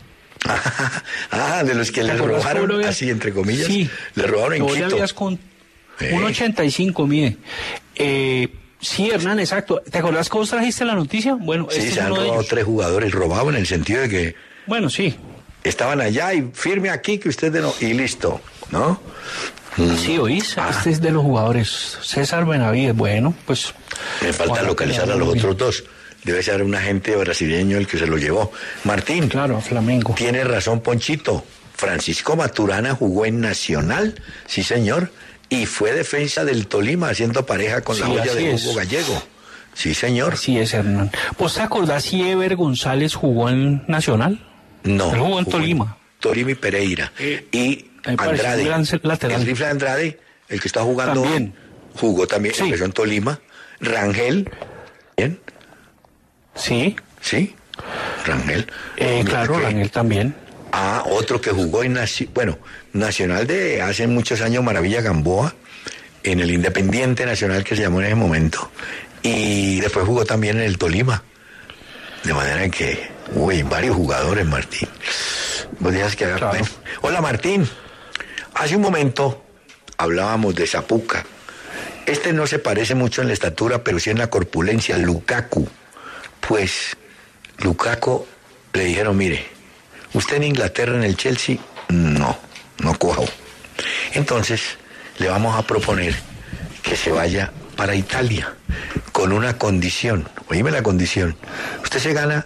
De los que le robaron, así entre comillas. Sí. Le robaron en Quito. Con 1,85 mide. Sí, Hernán, exacto. ¿Te acordás que vos trajiste la noticia? Bueno, Sí, este se es han uno de robado ellos. 3 jugadores, robaban en el sentido de que Bueno, sí. estaban allá y firme aquí que usted no, y listo, ¿no? Sí, oís, este es de los jugadores. César Benavides, bueno, pues... Me falta ojalá localizar que a los bien. otros dos. Debe ser un agente brasileño el que se lo llevó. Martín, Claro, a Flamengo. tiene razón Ponchito. Francisco Maturana jugó en Nacional, sí señor, y fue defensa del Tolima haciendo pareja con la Sí, olla así de es. Hugo Gallego. Sí señor. Así es, Hernán. ¿Vos te acordás si Ever González jugó en Nacional? No. Él jugó en Tolima. Tolima y Pereira. Y me parece Andrade. un gran lateral. El rifle Andrade, el que está jugando. También. Jugó también, Sí. empezó en Tolima. Rangel. Bien. Sí, Sí. Rangel. claro, Ok. Rangel también. Otro que jugó en Nacional de hace muchos años, Maravilla Gamboa, en el Independiente Nacional que se llamó en ese momento. Y después jugó también en el Tolima. De manera que, varios jugadores, Martín. Vos dejas que haga. Claro. Bueno. Hola, Martín. Hace un momento hablábamos de Zapuca. Este no se parece mucho en la estatura, pero sí en la corpulencia, Lukaku. Pues Lukaku le dijeron, mire, usted en Inglaterra, en el Chelsea, no cuajo. Entonces, le vamos a proponer que se vaya para Italia, con una condición. Oíme la condición. Usted se gana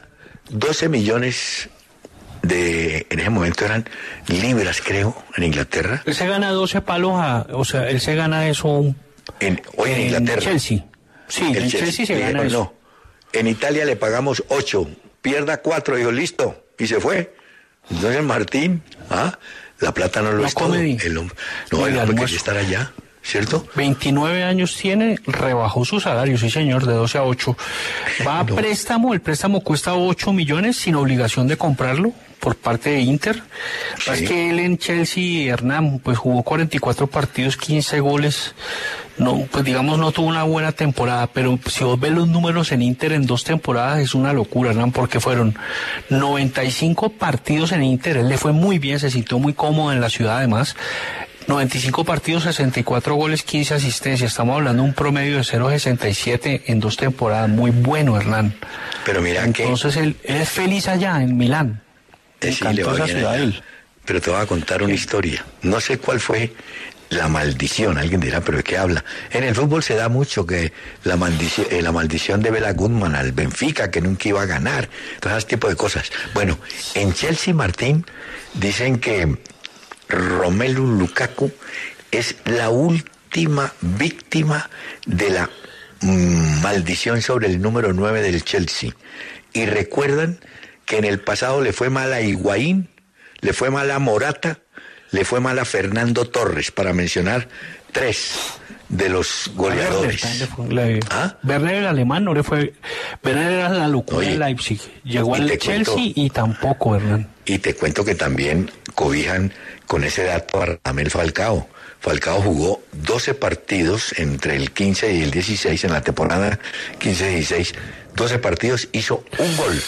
12 millones en ese momento eran libras, creo, en Inglaterra. Él se gana 12 palos o sea, él se gana eso hoy en Inglaterra. Chelsea. Sí, en Chelsea se gana eso. No, en Italia le pagamos 8, pierda 4, dijo, listo, y se fue. Entonces Martín, la plata no lo es todo. El hombre quería estar allá, ¿cierto? 29 años tiene, rebajó su salario, sí señor, de 12 a 8. Va a préstamo, el préstamo cuesta 8 millones sin obligación de comprarlo por parte de Inter. Sí. Es que él en Chelsea, Hernán, pues jugó 44 partidos, 15 goles. No, pues digamos no tuvo una buena temporada, pero si vos ves los números en Inter en 2 temporadas es una locura, Hernán, porque fueron 95 partidos en Inter, él le fue muy bien, se sintió muy cómodo en la ciudad además. 95 partidos, 64 goles, 15 asistencias. Estamos hablando de un promedio de 0.67 en 2 temporadas. Muy bueno, Hernán. Pero mira entonces él es feliz allá en Milán. Sí, le va bien allá. Pero te voy a contar una historia. No sé cuál fue la maldición. Alguien dirá, ¿pero de qué habla? En el fútbol se da mucho que la maldición de Bela Goodman al Benfica, que nunca iba a ganar. Todo ese tipo de cosas. Bueno, en Chelsea, Martín, dicen que Romelu Lukaku es la última víctima de la maldición sobre el número 9 del Chelsea. Y recuerdan que en el pasado le fue mal a Higuaín, le fue mal a Morata, le fue mal a Fernando Torres, para mencionar 3 de los goleadores. Werner el alemán no le fue. Werner era la locura en Leipzig. Llegó al Chelsea y tampoco, Hernán. Y te cuento que también cobijan con ese dato a Radamel Falcao. Falcao jugó 12 partidos entre el 15 y el 16 en la temporada 15-16. 12 partidos, hizo un gol.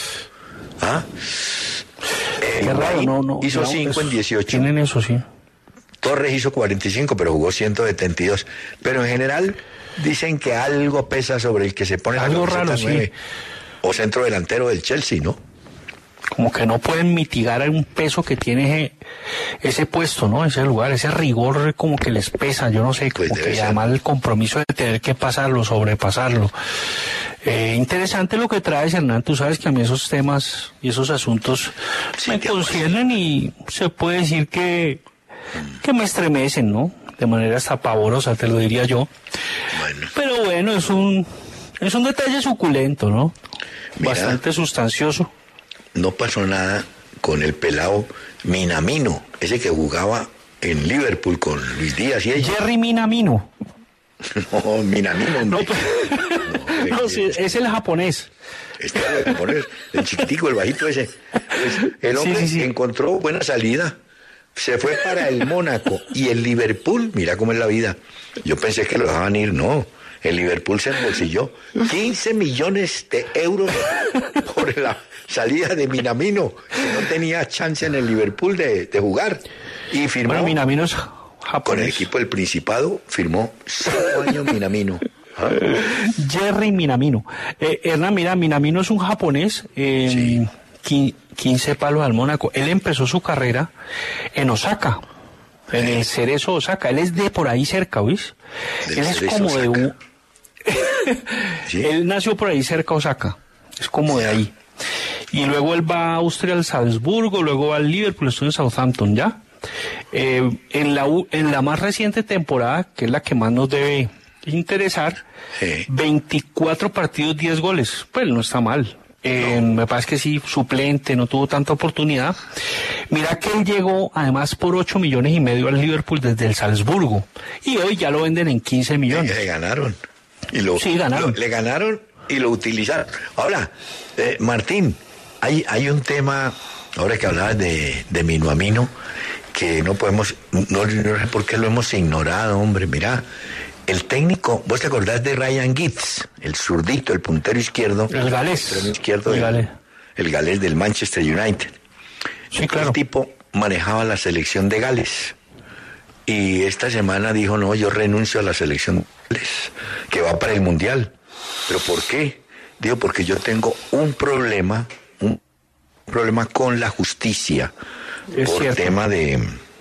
Hizo 5 en 18. Tienen eso, sí. Torres hizo 45, pero jugó 172. Pero en general dicen que algo pesa sobre el que se pone algo raro, 9, sí. O centro delantero del Chelsea, ¿no? Como que no pueden mitigar un peso que tiene ese puesto, ¿no? Ese lugar, ese rigor como que les pesa, yo no sé, como pues que además el compromiso de tener que pasarlo, sobrepasarlo. Interesante lo que traes, Hernán. Tú sabes que a mí esos temas y esos asuntos me conciernen y se puede decir que me estremecen, ¿no? De manera hasta pavorosa, te lo diría yo. Bueno. Pero bueno, es un detalle suculento, ¿no? Mira, bastante sustancioso. No pasó nada con el pelado Minamino, ese que jugaba en Liverpool con Luis Díaz y ella. Jerry Minamino. No, Minamino, hombre. No, sí, es el japonés. Este es el japonés, el chiquitico, el bajito ese. Pues, el hombre encontró buena salida. Se fue para el Mónaco y el Liverpool, mira cómo es la vida. Yo pensé que lo dejaban ir, no. El Liverpool se embolsilló 15 millones de euros por la salida de Minamino, que no tenía chance en el Liverpool de jugar. Y firmó. Bueno, Minamino es japonés. Con el equipo del Principado firmó 5 años Minamino. Jerry Minamino. Hernán, mira, Minamino es un japonés. 15 palos al Mónaco. Él empezó su carrera en Osaka, en el Cerezo Osaka. Él es de por ahí cerca, ¿oís? Él es como Osaka. De un... ¿Sí? Él nació por ahí cerca, Osaka. Es como de ahí. Y luego él va a Austria, al Salzburgo, luego va al Liverpool, estuvo en Southampton, ¿ya? En la más reciente temporada, que es la que más nos debe interesar, 24 partidos, 10 goles. Pues no está mal. Me parece que sí, suplente, no tuvo tanta oportunidad. Mira que él llegó además por 8 millones y medio al Liverpool desde el Salzburgo. Y hoy ya lo venden en 15 millones. Le ganaron. Sí, ganaron. Le ganaron y lo utilizaron. Ahora, Martín, hay un tema, ahora que hablabas de Minamino, que no podemos, no sé por qué lo hemos ignorado, hombre. Mira, el técnico, ¿vos te acordás de Ryan Giggs? El zurdito, el puntero izquierdo. El galés. El galés del Manchester United. Sí, claro. El tipo manejaba la selección de Gales. Y esta semana dijo, no, yo renuncio a la selección de Gales, que va para el Mundial. ¿Pero por qué? Digo, porque yo tengo un problema con la justicia. Es por cierto. Tema de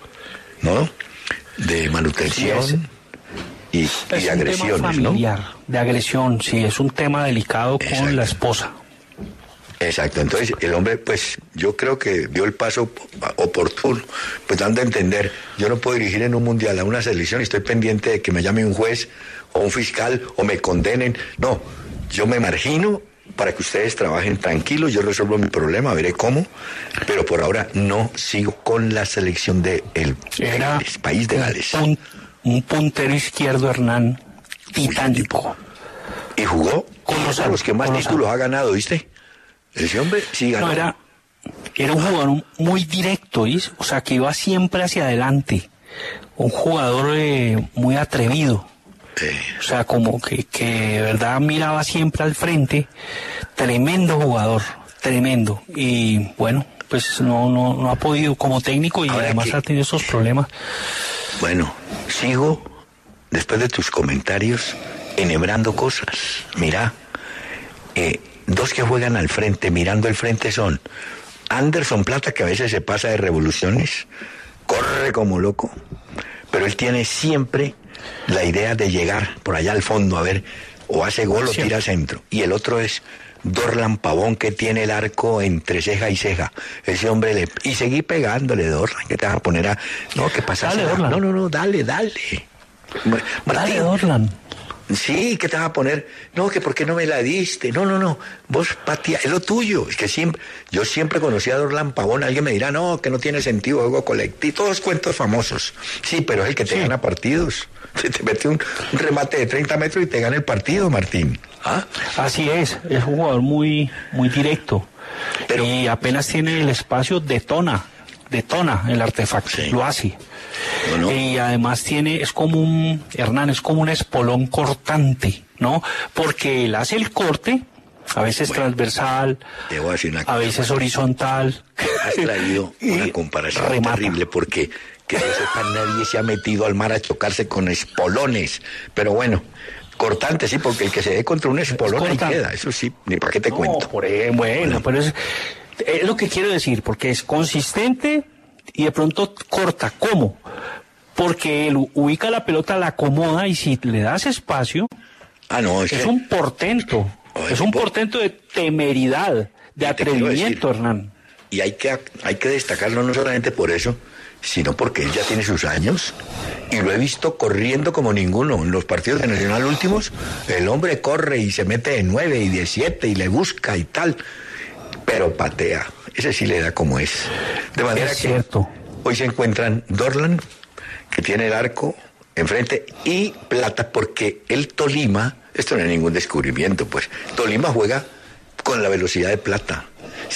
manutención. Sí, y de agresiones, familiar, ¿no? De agresión, sí, es un tema delicado. Exacto. Con la esposa. Exacto, entonces el hombre, pues yo creo que dio el paso oportuno, pues dando a entender, yo no puedo dirigir en un mundial a una selección y estoy pendiente de que me llame un juez o un fiscal o me condenen. No, yo me margino para que ustedes trabajen tranquilos, yo resuelvo mi problema, veré cómo, pero por ahora no sigo con la selección de el país de Gales. Un puntero izquierdo, Hernán, titánico. Y jugó con los que más títulos ha ganado, ¿viste? Ese hombre sí ganó. No, era un jugador muy directo, ¿viste? O sea, que iba siempre hacia adelante. Un jugador muy atrevido. O sea, como que de verdad miraba siempre al frente. Tremendo jugador, tremendo. Y bueno, pues no ha podido como técnico y ahora además ha tenido esos problemas. Bueno, sigo, después de tus comentarios, enhebrando cosas. Mira, dos que juegan al frente, mirando el frente son Anderson Plata, que a veces se pasa de revoluciones, corre como loco, pero él tiene siempre la idea de llegar por allá al fondo, a ver, o hace gol o tira centro. Y el otro es Dorlan Pavón, que tiene el arco entre ceja y ceja. Ese hombre y seguí pegándole, Dorlan, que te vas a poner a... No, ¿qué pasa? Dale, Dorlan. No, dale. Martín, dale, Dorlan. Sí, ¿qué te vas a poner? No, que ¿por qué no me la diste? No, vos patea, es lo tuyo. Es que yo siempre conocí a Dorlan Pavón, alguien me dirá, no, que no tiene sentido, juego colectivo, todos cuentos famosos. Sí, pero es el que te gana partidos. Te mete un remate de 30 metros y te gana el partido, Martín. ¿Ah? Así es un jugador muy muy directo. Y apenas tiene el espacio, detona el artefacto, sí. Lo hace. Bueno. Y además es como un espolón cortante, ¿no? Porque él hace el corte, a veces transversal, te voy a decir una cosa, a veces horizontal. Has traído una comparación terrible porque que no sepa, nadie se ha metido al mar a chocarse con espolones, pero bueno, cortante sí, porque el que se dé contra un espolón ahí queda, eso sí, ni para qué te cuento. Bueno, pero es lo que quiero decir, porque es consistente y de pronto corta. ¿Cómo? Porque él ubica la pelota, la acomoda y si le das espacio, es un portento. Es un portento de temeridad, de atrevimiento, Hernán. Y hay que destacarlo no solamente por eso, sino porque él ya tiene sus años y lo he visto corriendo como ninguno. En los partidos de Nacional últimos, el hombre corre y se mete de 9 y de 7 y le busca y tal, pero patea. Ese sí le da como es. De manera que cierto. Hoy se encuentran Dorlan, que tiene el arco enfrente, y Plata, porque el Tolima, esto no es ningún descubrimiento, pues, Tolima juega con la velocidad de Plata.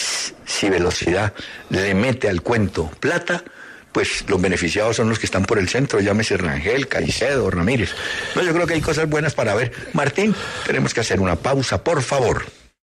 Si velocidad le mete al cuento Plata, pues los beneficiados son los que están por el centro, llámese Rangel, Caicedo, Ramírez. No, yo creo que hay cosas buenas para ver. Martín, tenemos que hacer una pausa, por favor.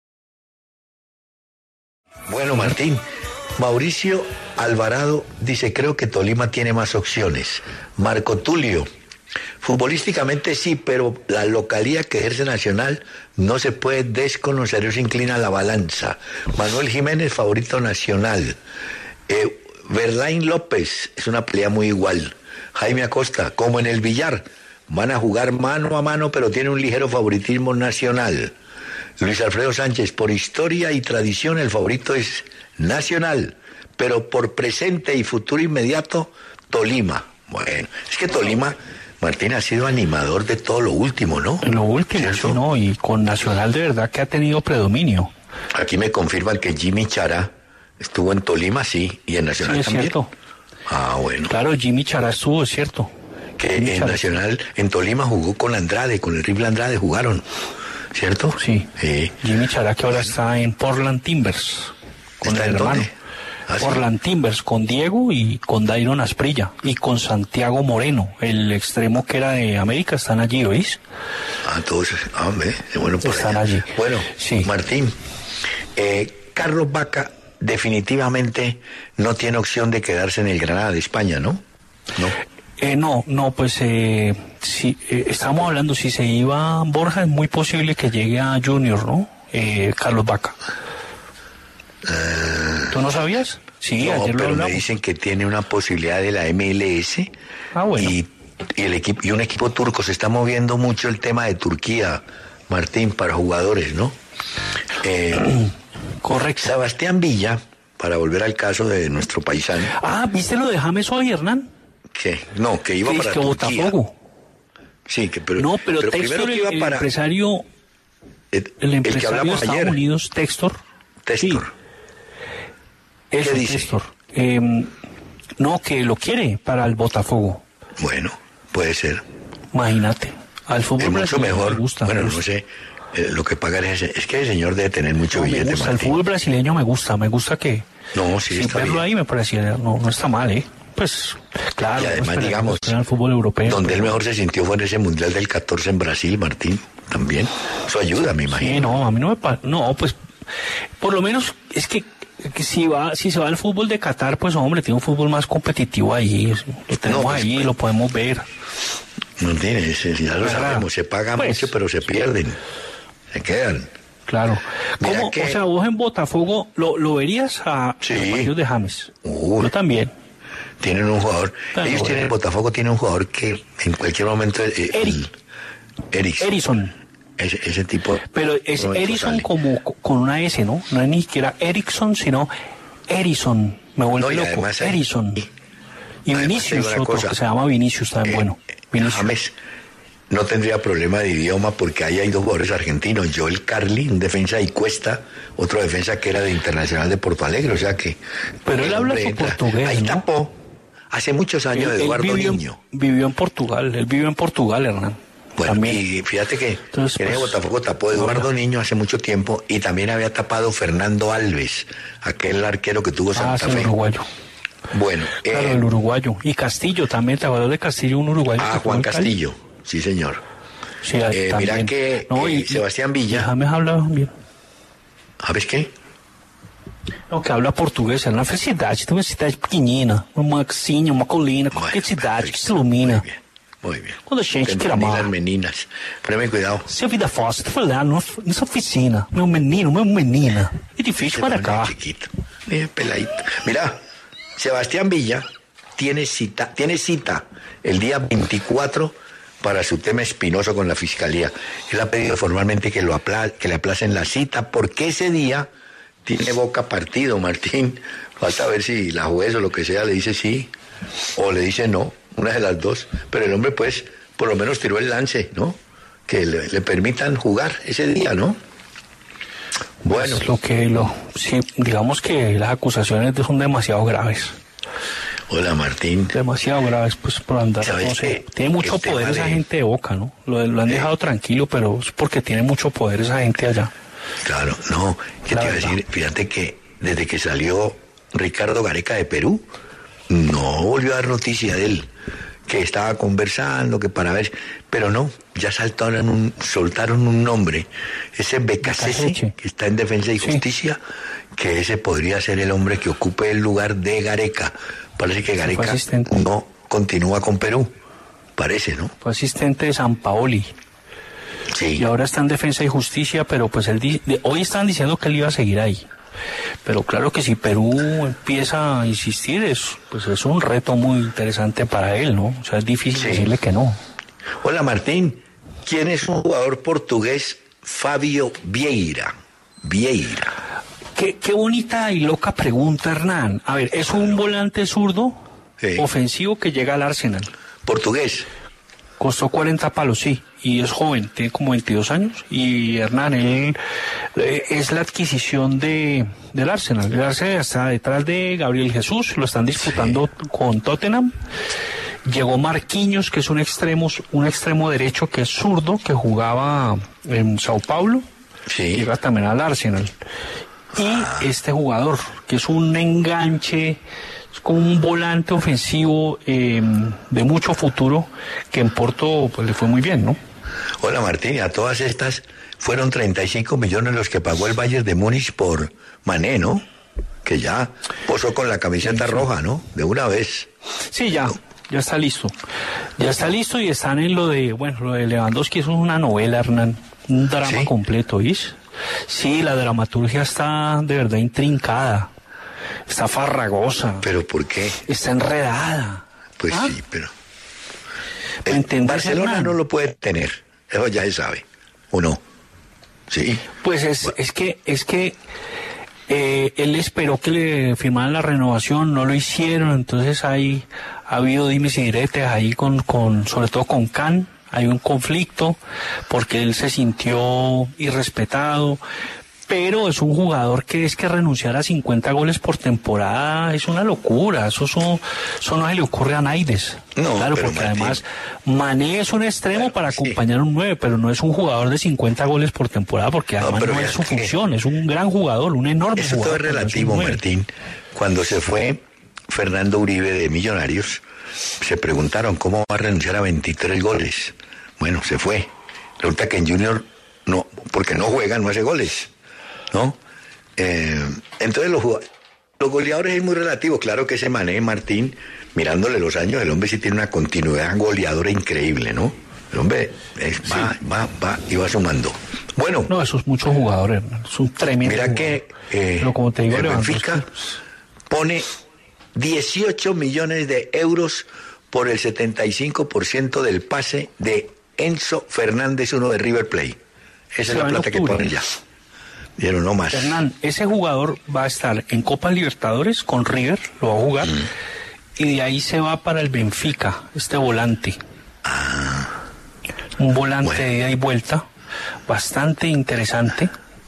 Bueno, Martín, Mauricio Alvarado dice, creo que Tolima tiene más opciones. Marco Tulio, futbolísticamente sí, pero la localía que ejerce Nacional no se puede desconocer, eso inclina la balanza. Manuel Jiménez, favorito Nacional. Verlaine López, es una pelea muy igual. Jaime Acosta, como en el billar, van a jugar mano a mano, pero tiene un ligero favoritismo Nacional. Luis Alfredo Sánchez, por historia y tradición el favorito es Nacional, pero por presente y futuro inmediato, Tolima. Bueno, es que Tolima, Martín, ha sido animador de todo lo último, ¿no? Lo último, sí, ¿no? Y con Nacional de verdad que ha tenido predominio. Aquí me confirman que Jimmy Chará estuvo en Tolima, sí, y en Nacional sí, también. Cierto. Ah, bueno. Claro, Jimmy Chará estuvo, es cierto. Que Jimmy en Chará. Nacional, en Tolima jugó con Andrade, con el Rifle Andrade jugaron, ¿cierto? Sí. Jimmy Chará, que ahora está en Portland Timbers. Con ¿Está el en hermano. dónde? ¿Ah, Portland sí? Timbers, con Diego y con Dairon Asprilla. Y con Santiago Moreno, el extremo que era de América, están allí, ¿oís? Todos, bueno, por están allá. allí. Bueno, sí. Martín, Carlos Vaca definitivamente no tiene opción de quedarse en el Granada de España, ¿no? No, pues si estamos hablando, si se iba Borja, es muy posible que llegue a Junior, ¿no? Carlos Vaca. ¿Tú no sabías? Sí, no, ayer lo pero hablamos. me dicen que tiene una posibilidad de la MLS. Bueno. Y el equipo, y un equipo turco, se está moviendo mucho el tema de Turquía, Martín, para jugadores, ¿no? Correcto. Sebastián Villa, para volver al caso de nuestro paisano. Ah, ¿viste lo de James hoy, Hernán? ¿Qué? No, que iba Que para es que Turquía. Botafogo. Sí, pero Textor, primero que iba el para empresario, el que empresario de hablamos Estados ayer. Unidos, Textor. Testor. Sí, eso, ¿Qué dice? Textor. No, que lo quiere para el Botafogo. Bueno, puede ser. Imagínate. Al fútbol Es mucho brasileño mejor. me gusta. Bueno, me no gusta. sé. Lo que pagar es que el señor debe tener mucho No, me billete, gusta, el Martín. fútbol brasileño me gusta que No, sí, sin está verlo bien. ahí me parecía, no está mal, pues claro, Y además, no es digamos, para el fútbol europeo. Donde él pero- mejor se sintió fue en ese Mundial del 14 en Brasil, Martín, también. Eso ayuda, me imagino. Sí, no, a mí no me parece, no, pues por lo menos es que si se va al fútbol de Qatar, pues hombre, tiene un fútbol más competitivo ahí, lo tenemos pues, ahí, lo podemos ver. No tiene, ya lo Claro. sabemos, se paga Pues, mucho, pero se pierden, se quedan. Claro. Mira ¿Cómo, que- o sea, vos en Botafogo lo verías a Sí. los partidos de James? Uy. Yo también. Tienen un jugador, Claro, ellos tienen, Botafogo tiene un jugador que en cualquier momento... Ericsson. Ese tipo... Pero es no, Ericsson sale. como con una S, ¿no? No es ni siquiera Ericsson, sino Ericsson. Me vuelve No, y loco. además Ericsson. Y además Vinicius, te digo una otro cosa, que se llama Vinicius también, bueno. Vinicius. James no tendría problema de idioma porque ahí hay dos jugadores argentinos, Joel Carli, un defensa, y Cuesta, otro defensa que era de Internacional de Porto Alegre, o sea que... Pero él el habla hombre su entra. portugués, Ahí ¿no? tapó, hace muchos años, de Eduardo Niño. Vivió en Portugal, él vivió en Portugal, Hernán. Bueno, también. y fíjate que Entonces, en el pues, Botafogo tapó Eduardo Niño hace mucho tiempo y también había tapado Fernando Alves, aquel arquero que tuvo Santa sí, el Fe. uruguayo. Bueno, Claro, el uruguayo. Y Castillo también, ¿te acuerdas de Castillo, un uruguayo? que jugó Juan en Cali? Castillo, sí señor. Sí, Mira también. que Sebastián Villa... James habla bien. ¿Sabes qué? Não, que habla português, é na cidade, tem uma cidade pequenina, uma maxinha, uma colina, qualquer cidade que se ilumina. Muy bien, muy bien. Quando a gente Entendí quer amar. las meninas. Poneme cuidado. Se a vida fácil, tu foi lá nessa oficina, meu menino, meu menina. É difícil para cá. Chiquito, peladito. Mira, Sebastián Villa tiene cita el día 24 para su tema espinoso con la Fiscalía. Él ha pedido formalmente que le aplacen la cita porque ese día tiene Boca partido, Martín. Falta ver si la juez o lo que sea le dice sí o le dice no, una de las dos. Pero el hombre pues por lo menos tiró el lance, ¿no? Que le permitan jugar ese día, ¿no? Bueno. Sí, digamos que las acusaciones son demasiado graves. Hola, Martín. Demasiado graves, pues por andar, ¿Sabes no sé. qué? Tiene mucho El tema poder esa de- gente de Boca, ¿no? Lo han dejado tranquilo, pero es porque tiene mucho poder esa gente allá. Claro, no, ¿qué La te iba a verdad. decir? Fíjate que desde que salió Ricardo Gareca de Perú, no volvió a dar noticia de él, que estaba conversando, que para ver, pero no, ya soltaron un nombre, ese Becasese, Becasese. que está en Defensa y Sí. Justicia, que ese podría ser el hombre que ocupe el lugar de Gareca. Parece que fue Gareca asistente. no continúa con Perú, parece, ¿no? Fue asistente de San Paoli. Sí. Y ahora está en Defensa y Justicia, pero pues hoy están diciendo que él iba a seguir ahí. Pero claro que si Perú empieza a insistir, pues es un reto muy interesante para él, ¿no? O sea, es difícil Sí. decirle que no. Hola Martín, ¿quién es un jugador portugués? Fabio Vieira. Qué bonita y loca pregunta, Hernán. A ver, es un volante zurdo Sí. ofensivo que llega al Arsenal. Portugués. Costó 40 palos, sí, y es joven, tiene como 22 años. Y Hernán, él es la adquisición del Arsenal. El Arsenal está detrás de Gabriel Jesús, lo están disputando con Tottenham. Llegó Marquinhos, que es un extremo derecho que es zurdo, que jugaba en Sao Paulo. Sí. Llega también al Arsenal. Y este jugador, que es un enganche, es como un volante ofensivo de mucho futuro, que en Porto pues le fue muy bien, ¿no? Hola Martín, a todas estas fueron 35 millones los que pagó el Bayern de Múnich por Mané, ¿no? Que ya posó con la camiseta roja, ¿no? De una vez. Sí, ya está listo. Ya está listo y están en lo de Lewandowski, eso es una novela, Hernán. Un drama ¿Sí? completo, ¿viste? Sí, la dramaturgia está de verdad intrincada. Está farragosa. ¿Pero por qué? Está enredada. Pues ¿Ah? sí, pero... ¿Me entendés, Barcelona Hernán? no lo puede tener, eso ya se sabe, ¿o no? Sí. Pues es que Él esperó que le firmaran la renovación, no lo hicieron, entonces ha habido dimes y diretes ahí sobre todo con Can, hay un conflicto porque él se sintió irrespetado, pero es un jugador que renunciar a 50 goles por temporada es una locura, eso no se le ocurre a Naides. No, claro, porque Martín, además Mané es un extremo para acompañar a un 9, pero no es un jugador de 50 goles por temporada, porque además no es su función, es un gran jugador, un enorme eso jugador. Eso todo es relativo, Martín. Cuando se fue Fernando Uribe de Millonarios, se preguntaron cómo va a renunciar a 23 goles. Bueno, se fue. Resulta que en Junior no, porque no juega, no hace goles, ¿no? Entonces los goleadores es muy relativo. Claro que ese Mané, Martín, mirándole los años, el hombre sí tiene una continuidad goleadora increíble, ¿no? El hombre va y va sumando. Bueno. No, eso es muchos jugadores, hermano. Es un tremendo mira jugador. Que como te digo, el Benfica pone 18 millones de euros por el 75% del pase de Enzo Fernández, uno de River Plate. Esa es la plata que ponen ya. Dieron no más. Hernán, ese jugador va a estar en Copa Libertadores con River, lo va a jugar, y de ahí se va para el Benfica, este volante. Un volante de ida y vuelta, bastante interesante,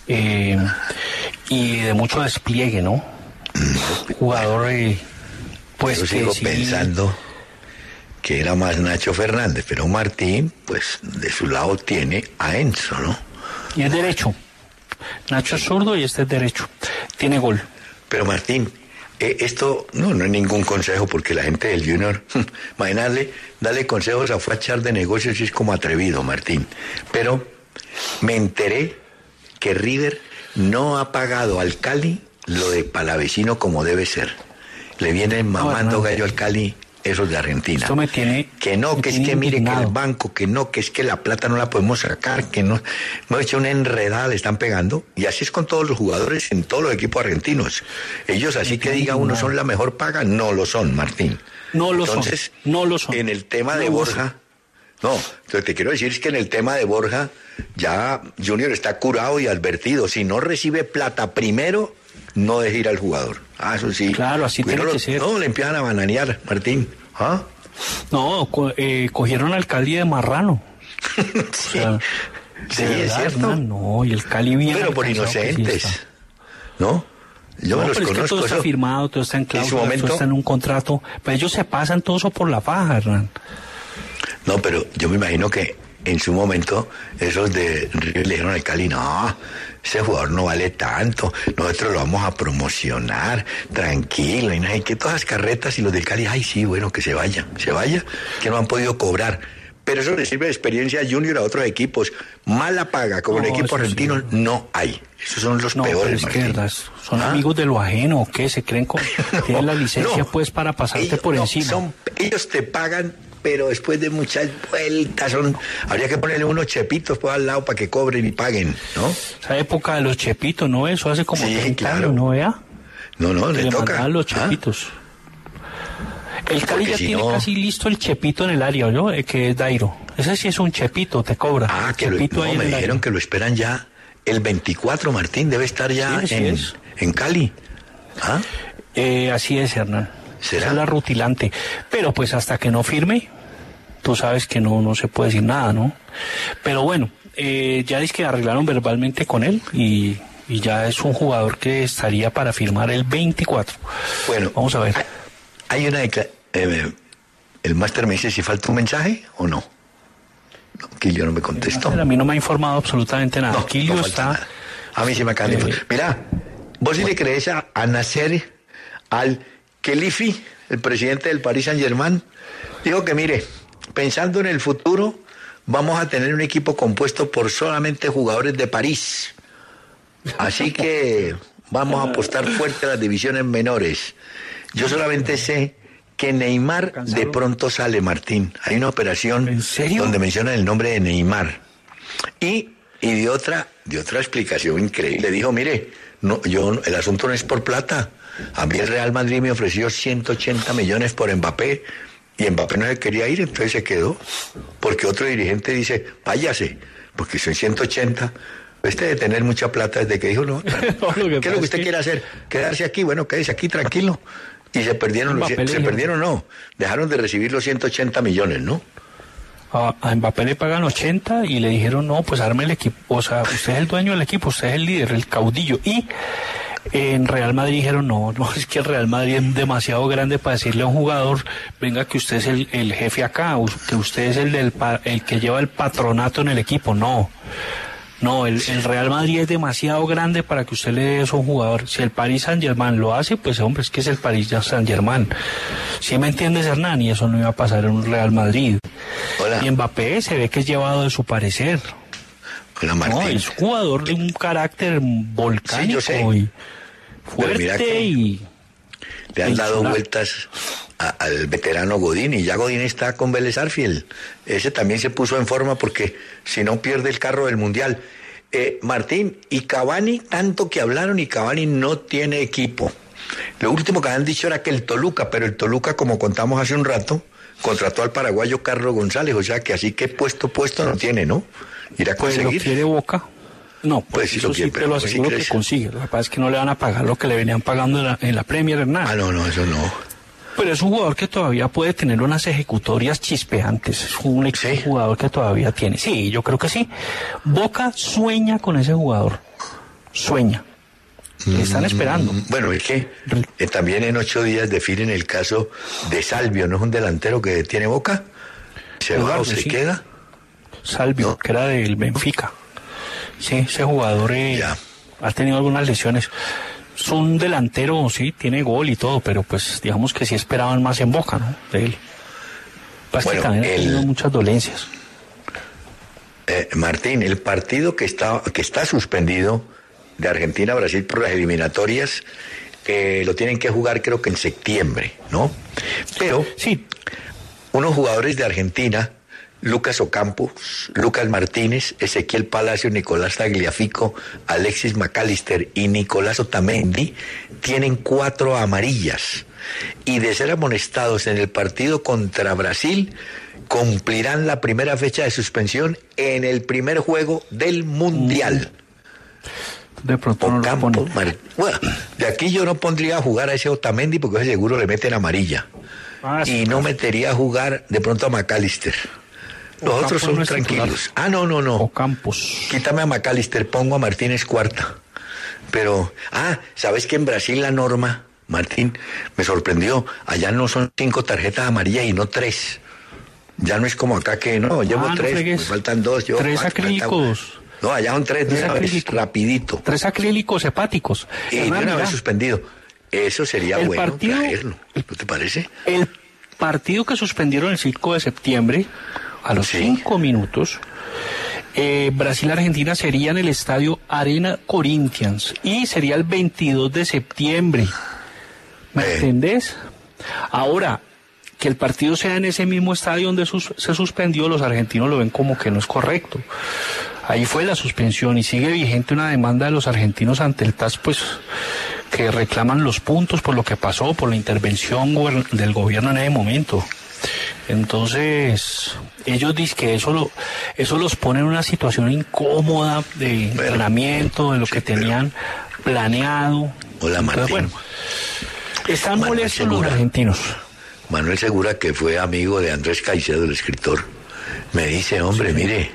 y de mucho despliegue, ¿no? Jugador, pues yo sigo pensando que era más Nacho Fernández, pero Martín, pues de su lado tiene a Enzo, ¿no? Y es derecho. Nacho es zurdo y este es derecho. Tiene gol. Pero Martín, esto no es ningún consejo, porque la gente del Junior, imagínate, dale consejos a Fachar de negocios y es como atrevido, Martín. Pero me enteré que River no ha pagado al Cali lo de Palavecino como debe ser. Le vienen mamando gallo al Cali esos de Argentina. Esto me tiene... Que no, que es que mire que el banco, que no, que es que la plata no la podemos sacar, que no... Me ha hecho una enredada, le están pegando. Y así es con todos los jugadores en todos los equipos argentinos. Ellos así que diga uno son la mejor paga, no lo son, Martín. No lo Entonces, son, no lo son. En el tema de Borja... No, entonces te quiero decir es que en el tema de Borja ya Junior está curado y advertido. Si no recibe plata primero, no deje ir al jugador. Eso sí. Claro, así tiene que ser. No, le empiezan a bananear, Martín. ¿Ah? No, cogieron al Cali de marrano. Sí, o sea, sí, verdad, es cierto. Hernán, no, y el Cali bien. Pero por inocentes, ¿no? Yo me los pero conozco. Es que todo está firmado, todo está en cláusula, todo está en un contrato. Pues ellos se pasan todo eso por la faja, Hernán. No, pero yo me imagino que en su momento esos de River le dijeron al Cali, no, ese jugador no vale tanto, nosotros lo vamos a promocionar, tranquilo, y no hay que todas las carretas, y los del Cali, ay sí, bueno, que se vaya, que no han podido cobrar. Pero eso le sirve de experiencia a Junior, a otros equipos. Mala paga, como el equipo argentino, sí. No hay. Esos son los peores, Martín. Son amigos de lo ajeno, ¿o qué? ¿Se creen que tienen la licencia pues para pasarte por encima? Ellos te pagan, pero después de muchas vueltas, habría que ponerle unos chepitos por al lado para que cobren y paguen, ¿no? Esa época de los chepitos, ¿no? Eso hace como 30 años, ¿no vea? No, le toca. Los chepitos. El Cali ya tiene casi listo el chepito en el área, ¿no? Que es Dairo. Ese sí es un chepito, te cobra. Que me dijeron que lo esperan ya el 24, Martín, debe estar ya en Cali. Así es, Hernán. ¿Será? Esa es la rutilante. Pero pues hasta que no firme, tú sabes que no se puede decir nada, ¿no? Pero bueno, ya es que arreglaron verbalmente con él y ya es un jugador que estaría para firmar el 24. Bueno, vamos a ver. Hay una el máster me dice si falta un mensaje o no. Quilio no me contestó. A mí no me ha informado absolutamente nada. No, Quilio no está... Nada. A mí sí me acaban de... Mira, vos sí le crees a Nasser Al-Khelaifi, el presidente del Paris Saint-Germain. Dijo que mire, pensando en el futuro, vamos a tener un equipo compuesto por solamente jugadores de París. Así que vamos a apostar fuerte a las divisiones menores. Yo solamente sé que Neymar de pronto sale, Martín. Hay una operación donde mencionan el nombre de Neymar. Y de otra explicación increíble. Dijo, mire, el asunto no es por plata. A mí el Real Madrid me ofreció 180 millones por Mbappé y Mbappé no se quería ir, entonces se quedó. Porque otro dirigente dice, váyase, porque son 180. Este de tener mucha plata desde que dijo, no, No, ¿qué es lo que usted quiere hacer? Quedarse aquí, bueno, quédese aquí tranquilo. Y se perdieron, dejaron de recibir los 180 millones, ¿no? A Mbappé le pagan 80 y le dijeron, no, pues arme el equipo, o sea, usted es el dueño del equipo, usted es el líder, el caudillo. Y en Real Madrid dijeron, no, es que el Real Madrid es demasiado grande para decirle a un jugador, venga, que usted es el jefe acá, que usted es el que lleva el patronato en el equipo. No, el Real Madrid es demasiado grande para que usted le dé eso a un jugador. Si el Paris Saint-Germain lo hace, pues hombre, es que es el Paris Saint-Germain. ¿Sí me entiendes, Hernán? Y eso no iba a pasar en un Real Madrid. Hola. Y Mbappé se ve que es llevado de su parecer. Hola, Martín. No, es jugador de un carácter volcánico, sí, yo sé. Y Pero mira fuerte que y... le han dado insular. vueltas al veterano Godín, y ya Godín está con Vélez Sarsfield. Ese también se puso en forma porque si no pierde el carro del Mundial. Martín, y Cavani, tanto que hablaron, y Cavani no tiene equipo. Lo último que han dicho era que el Toluca, pero el Toluca, como contamos hace un rato, contrató al paraguayo Carlos González, o sea que así que puesto no tiene, ¿no? Ir a Pues conseguir. lo quiere Boca. No, Pues sí eso lo quiere, sí te pero lo no sé aseguro si que crees. consigue. Lo que pasa es que no le van a pagar lo que le venían pagando en la Premier, Hernán. Ah, no, eso no. Pero es un jugador que todavía puede tener unas ejecutorias chispeantes. Es un jugador que todavía tiene. Sí, yo creo que sí. Boca sueña con ese jugador. Sueña. Le están esperando. Bueno, es que también en 8 días definen el caso de Salvio, ¿no es un delantero que tiene Boca? Se va o se sí. queda. Salvio, No. que era del Benfica. Sí, ese jugador Ya. ha tenido algunas lesiones. Es un delantero, sí, tiene gol y todo, pero pues digamos que sí esperaban más en Boca, ¿no? De él. Pues Bueno, que también ha tenido muchas dolencias. Martín, el partido que está suspendido de Argentina-Brasil por las eliminatorias, lo tienen que jugar creo que en septiembre, ¿no? Pero Sí, unos jugadores de Argentina, Lucas Ocampos, Lucas Martínez, Ezequiel Palacio, Nicolás Tagliafico, Alexis McAllister y Nicolás Otamendi tienen 4 amarillas, y de ser amonestados en el partido contra Brasil cumplirán la primera fecha de suspensión en el primer juego del Mundial. de pronto no lo Ocampos, ponen. bueno, de aquí yo no pondría a jugar a ese Otamendi porque ese seguro le meten amarilla, y no metería a jugar de pronto a McAllister. Los Ocampos otros son no es tranquilos. titular. No. Ocampos. Quítame a McAllister, pongo a Martínez cuarta. Pero, ¿sabes que en Brasil la norma, Martín, me sorprendió? Allá no son 5 tarjetas amarillas y no 3. Ya no es como acá que no, llevo no 3, fregues. me faltan 2. 3 acrílicos. No, allá son 3 de una vez, rapidito. 3 acrílicos hepáticos. Y de Hernán, una vez mira, suspendido. Eso sería El bueno partido- traerlo, ¿no te parece? el partido que suspendieron el 5 de septiembre, a los Sí. 5 minutos, Brasil-Argentina sería en el estadio Arena Corinthians y sería el 22 de septiembre. ¿Me entendés? Ahora, que el partido sea en ese mismo estadio donde se suspendió, los argentinos lo ven como que no es correcto. Ahí fue la suspensión y sigue vigente una demanda de los argentinos ante el TAS, pues, que reclaman los puntos por lo que pasó, por la intervención del gobierno en ese momento. Entonces, ellos dicen que eso los pone en una situación incómoda de entrenamiento, de lo que tenían planeado. Hola, Martín. Entonces, bueno, están Manuel molestos los Segura. argentinos. Manuel Segura, que fue amigo de Andrés Caicedo, el escritor, me dice, hombre, mire,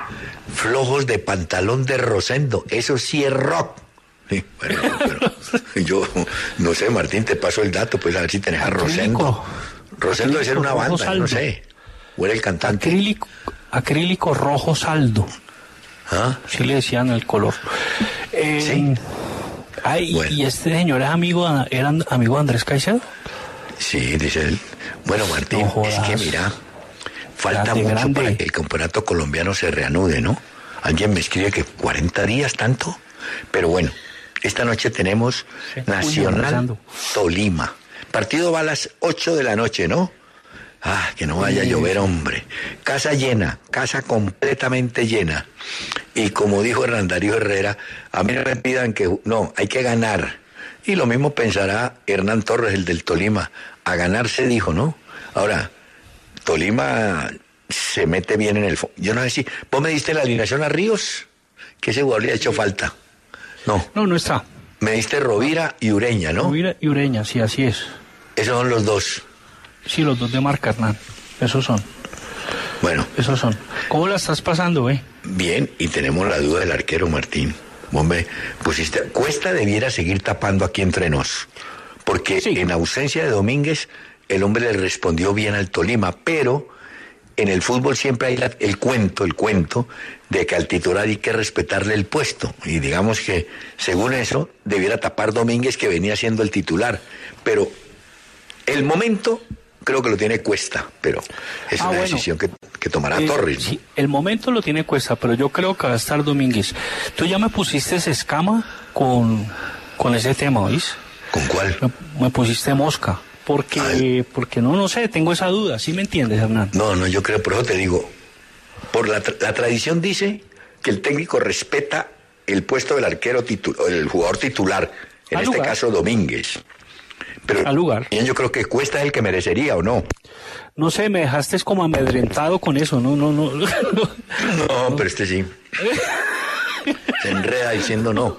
flojos de pantalón de Rosendo, eso sí es rock. Sí, bueno, pero yo no sé, Martín, te paso el dato, pues a ver si tenés a Rosendo. Rosendo debe ser una Rojo banda, Saldo. no sé. O era el cantante. Acrílico rojo saldo. ¿Ah? Sí le decían el color. Sí. Bueno. ¿Y este señor era amigo de Andrés Caicedo? Sí, dice él. Bueno, Martín, No jodas. es que mira, falta Grande, mucho grande. para que el campeonato colombiano se reanude, ¿no? Alguien me escribe que 40 días tanto. Pero bueno, esta noche tenemos Sí, Nacional empezando. Tolima. Partido va a las 8 de la noche, ¿no? Que no vaya a llover, hombre. Casa llena, casa completamente llena. Y como dijo Hernán Darío Herrera, a mí no me pidan que... No, hay que ganar. Y lo mismo pensará Hernán Torres, el del Tolima. A ganar se dijo, ¿no? Ahora, Tolima se mete bien en el... Yo no sé si... ¿Vos me diste la alineación a Ríos? que ese jugador le ha hecho falta. No. No está. Me diste Rovira y Ureña, ¿no? Rovira y Ureña, sí, así es. Esos son los dos. Sí, los dos de Marca, Hernán. Esos son. Bueno. Esos son. ¿Cómo la estás pasando, Bien, y tenemos la duda del arquero Martín. Hombre, Cuesta debiera seguir tapando aquí entre nos. Porque sí, en ausencia de Domínguez, el hombre le respondió bien al Tolima, pero en el fútbol siempre hay el cuento de que al titular hay que respetarle el puesto. Y digamos que, según eso, debiera tapar Domínguez, que venía siendo el titular. Pero el momento creo que lo tiene Cuesta, pero es una decisión que tomará Torres, ¿no? Sí, el momento lo tiene Cuesta, pero yo creo que va a estar Domínguez. Tú ya me pusiste escama con ese tema, ¿oís? ¿Con cuál? Me pusiste mosca, porque no sé, tengo esa duda, ¿sí me entiendes, Hernán? No, yo creo, por eso te digo, por la tradición dice que el técnico respeta el puesto del arquero el jugador titular, en este caso Domínguez. Pero al lugar. Yo creo que Cuesta es el que merecería, ¿o no? No sé, me dejaste como amedrentado con eso, no. No, pero este sí. Se enreda diciendo no.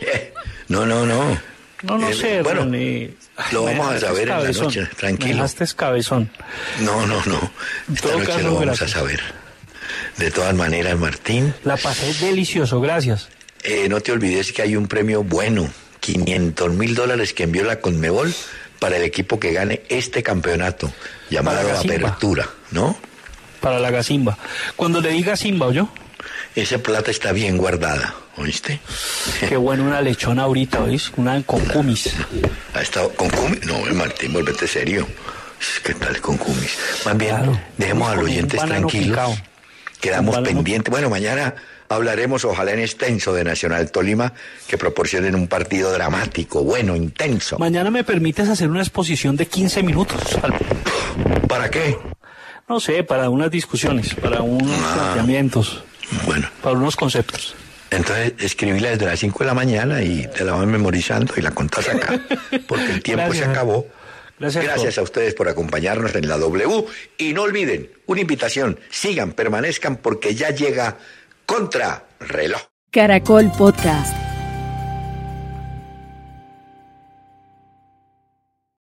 No sé, bueno, lo vamos a saber en la noche, tranquilo. Me dejaste cabezón. No. Esta noche lo vamos a saber. De todas maneras, Martín. La pasé delicioso, gracias. No te olvides que hay un premio bueno, $500,000 que envió la Conmebol para el equipo que gane este campeonato, llamado Apertura, ¿no? Para la Gacimba. Cuando le diga Simba, ¿oyó? Esa plata está bien guardada, ¿oíste? Qué bueno una lechona ahorita, ¿oís? Una con cumis. ¿Ha estado con cumis? No, Martín, volvete serio. ¿Qué tal con cumis? Más bien, claro, dejemos a los oyentes tranquilos. Picado. Quedamos pendientes. Bueno, mañana hablaremos, ojalá en extenso, de Nacional Tolima, que proporcionen un partido dramático, bueno, intenso. Mañana me permites hacer una exposición de 15 minutos. ¿Para qué? No sé, para unas discusiones, para unos planteamientos. Bueno. Para unos conceptos. Entonces, escribíla desde las 5 de la mañana y te la vas memorizando y la contás acá, porque el tiempo se acabó. Gracias a ustedes por acompañarnos en la W. Y no olviden, una invitación, sigan, permanezcan, porque ya llega Contrarreloj. Caracol Podcast.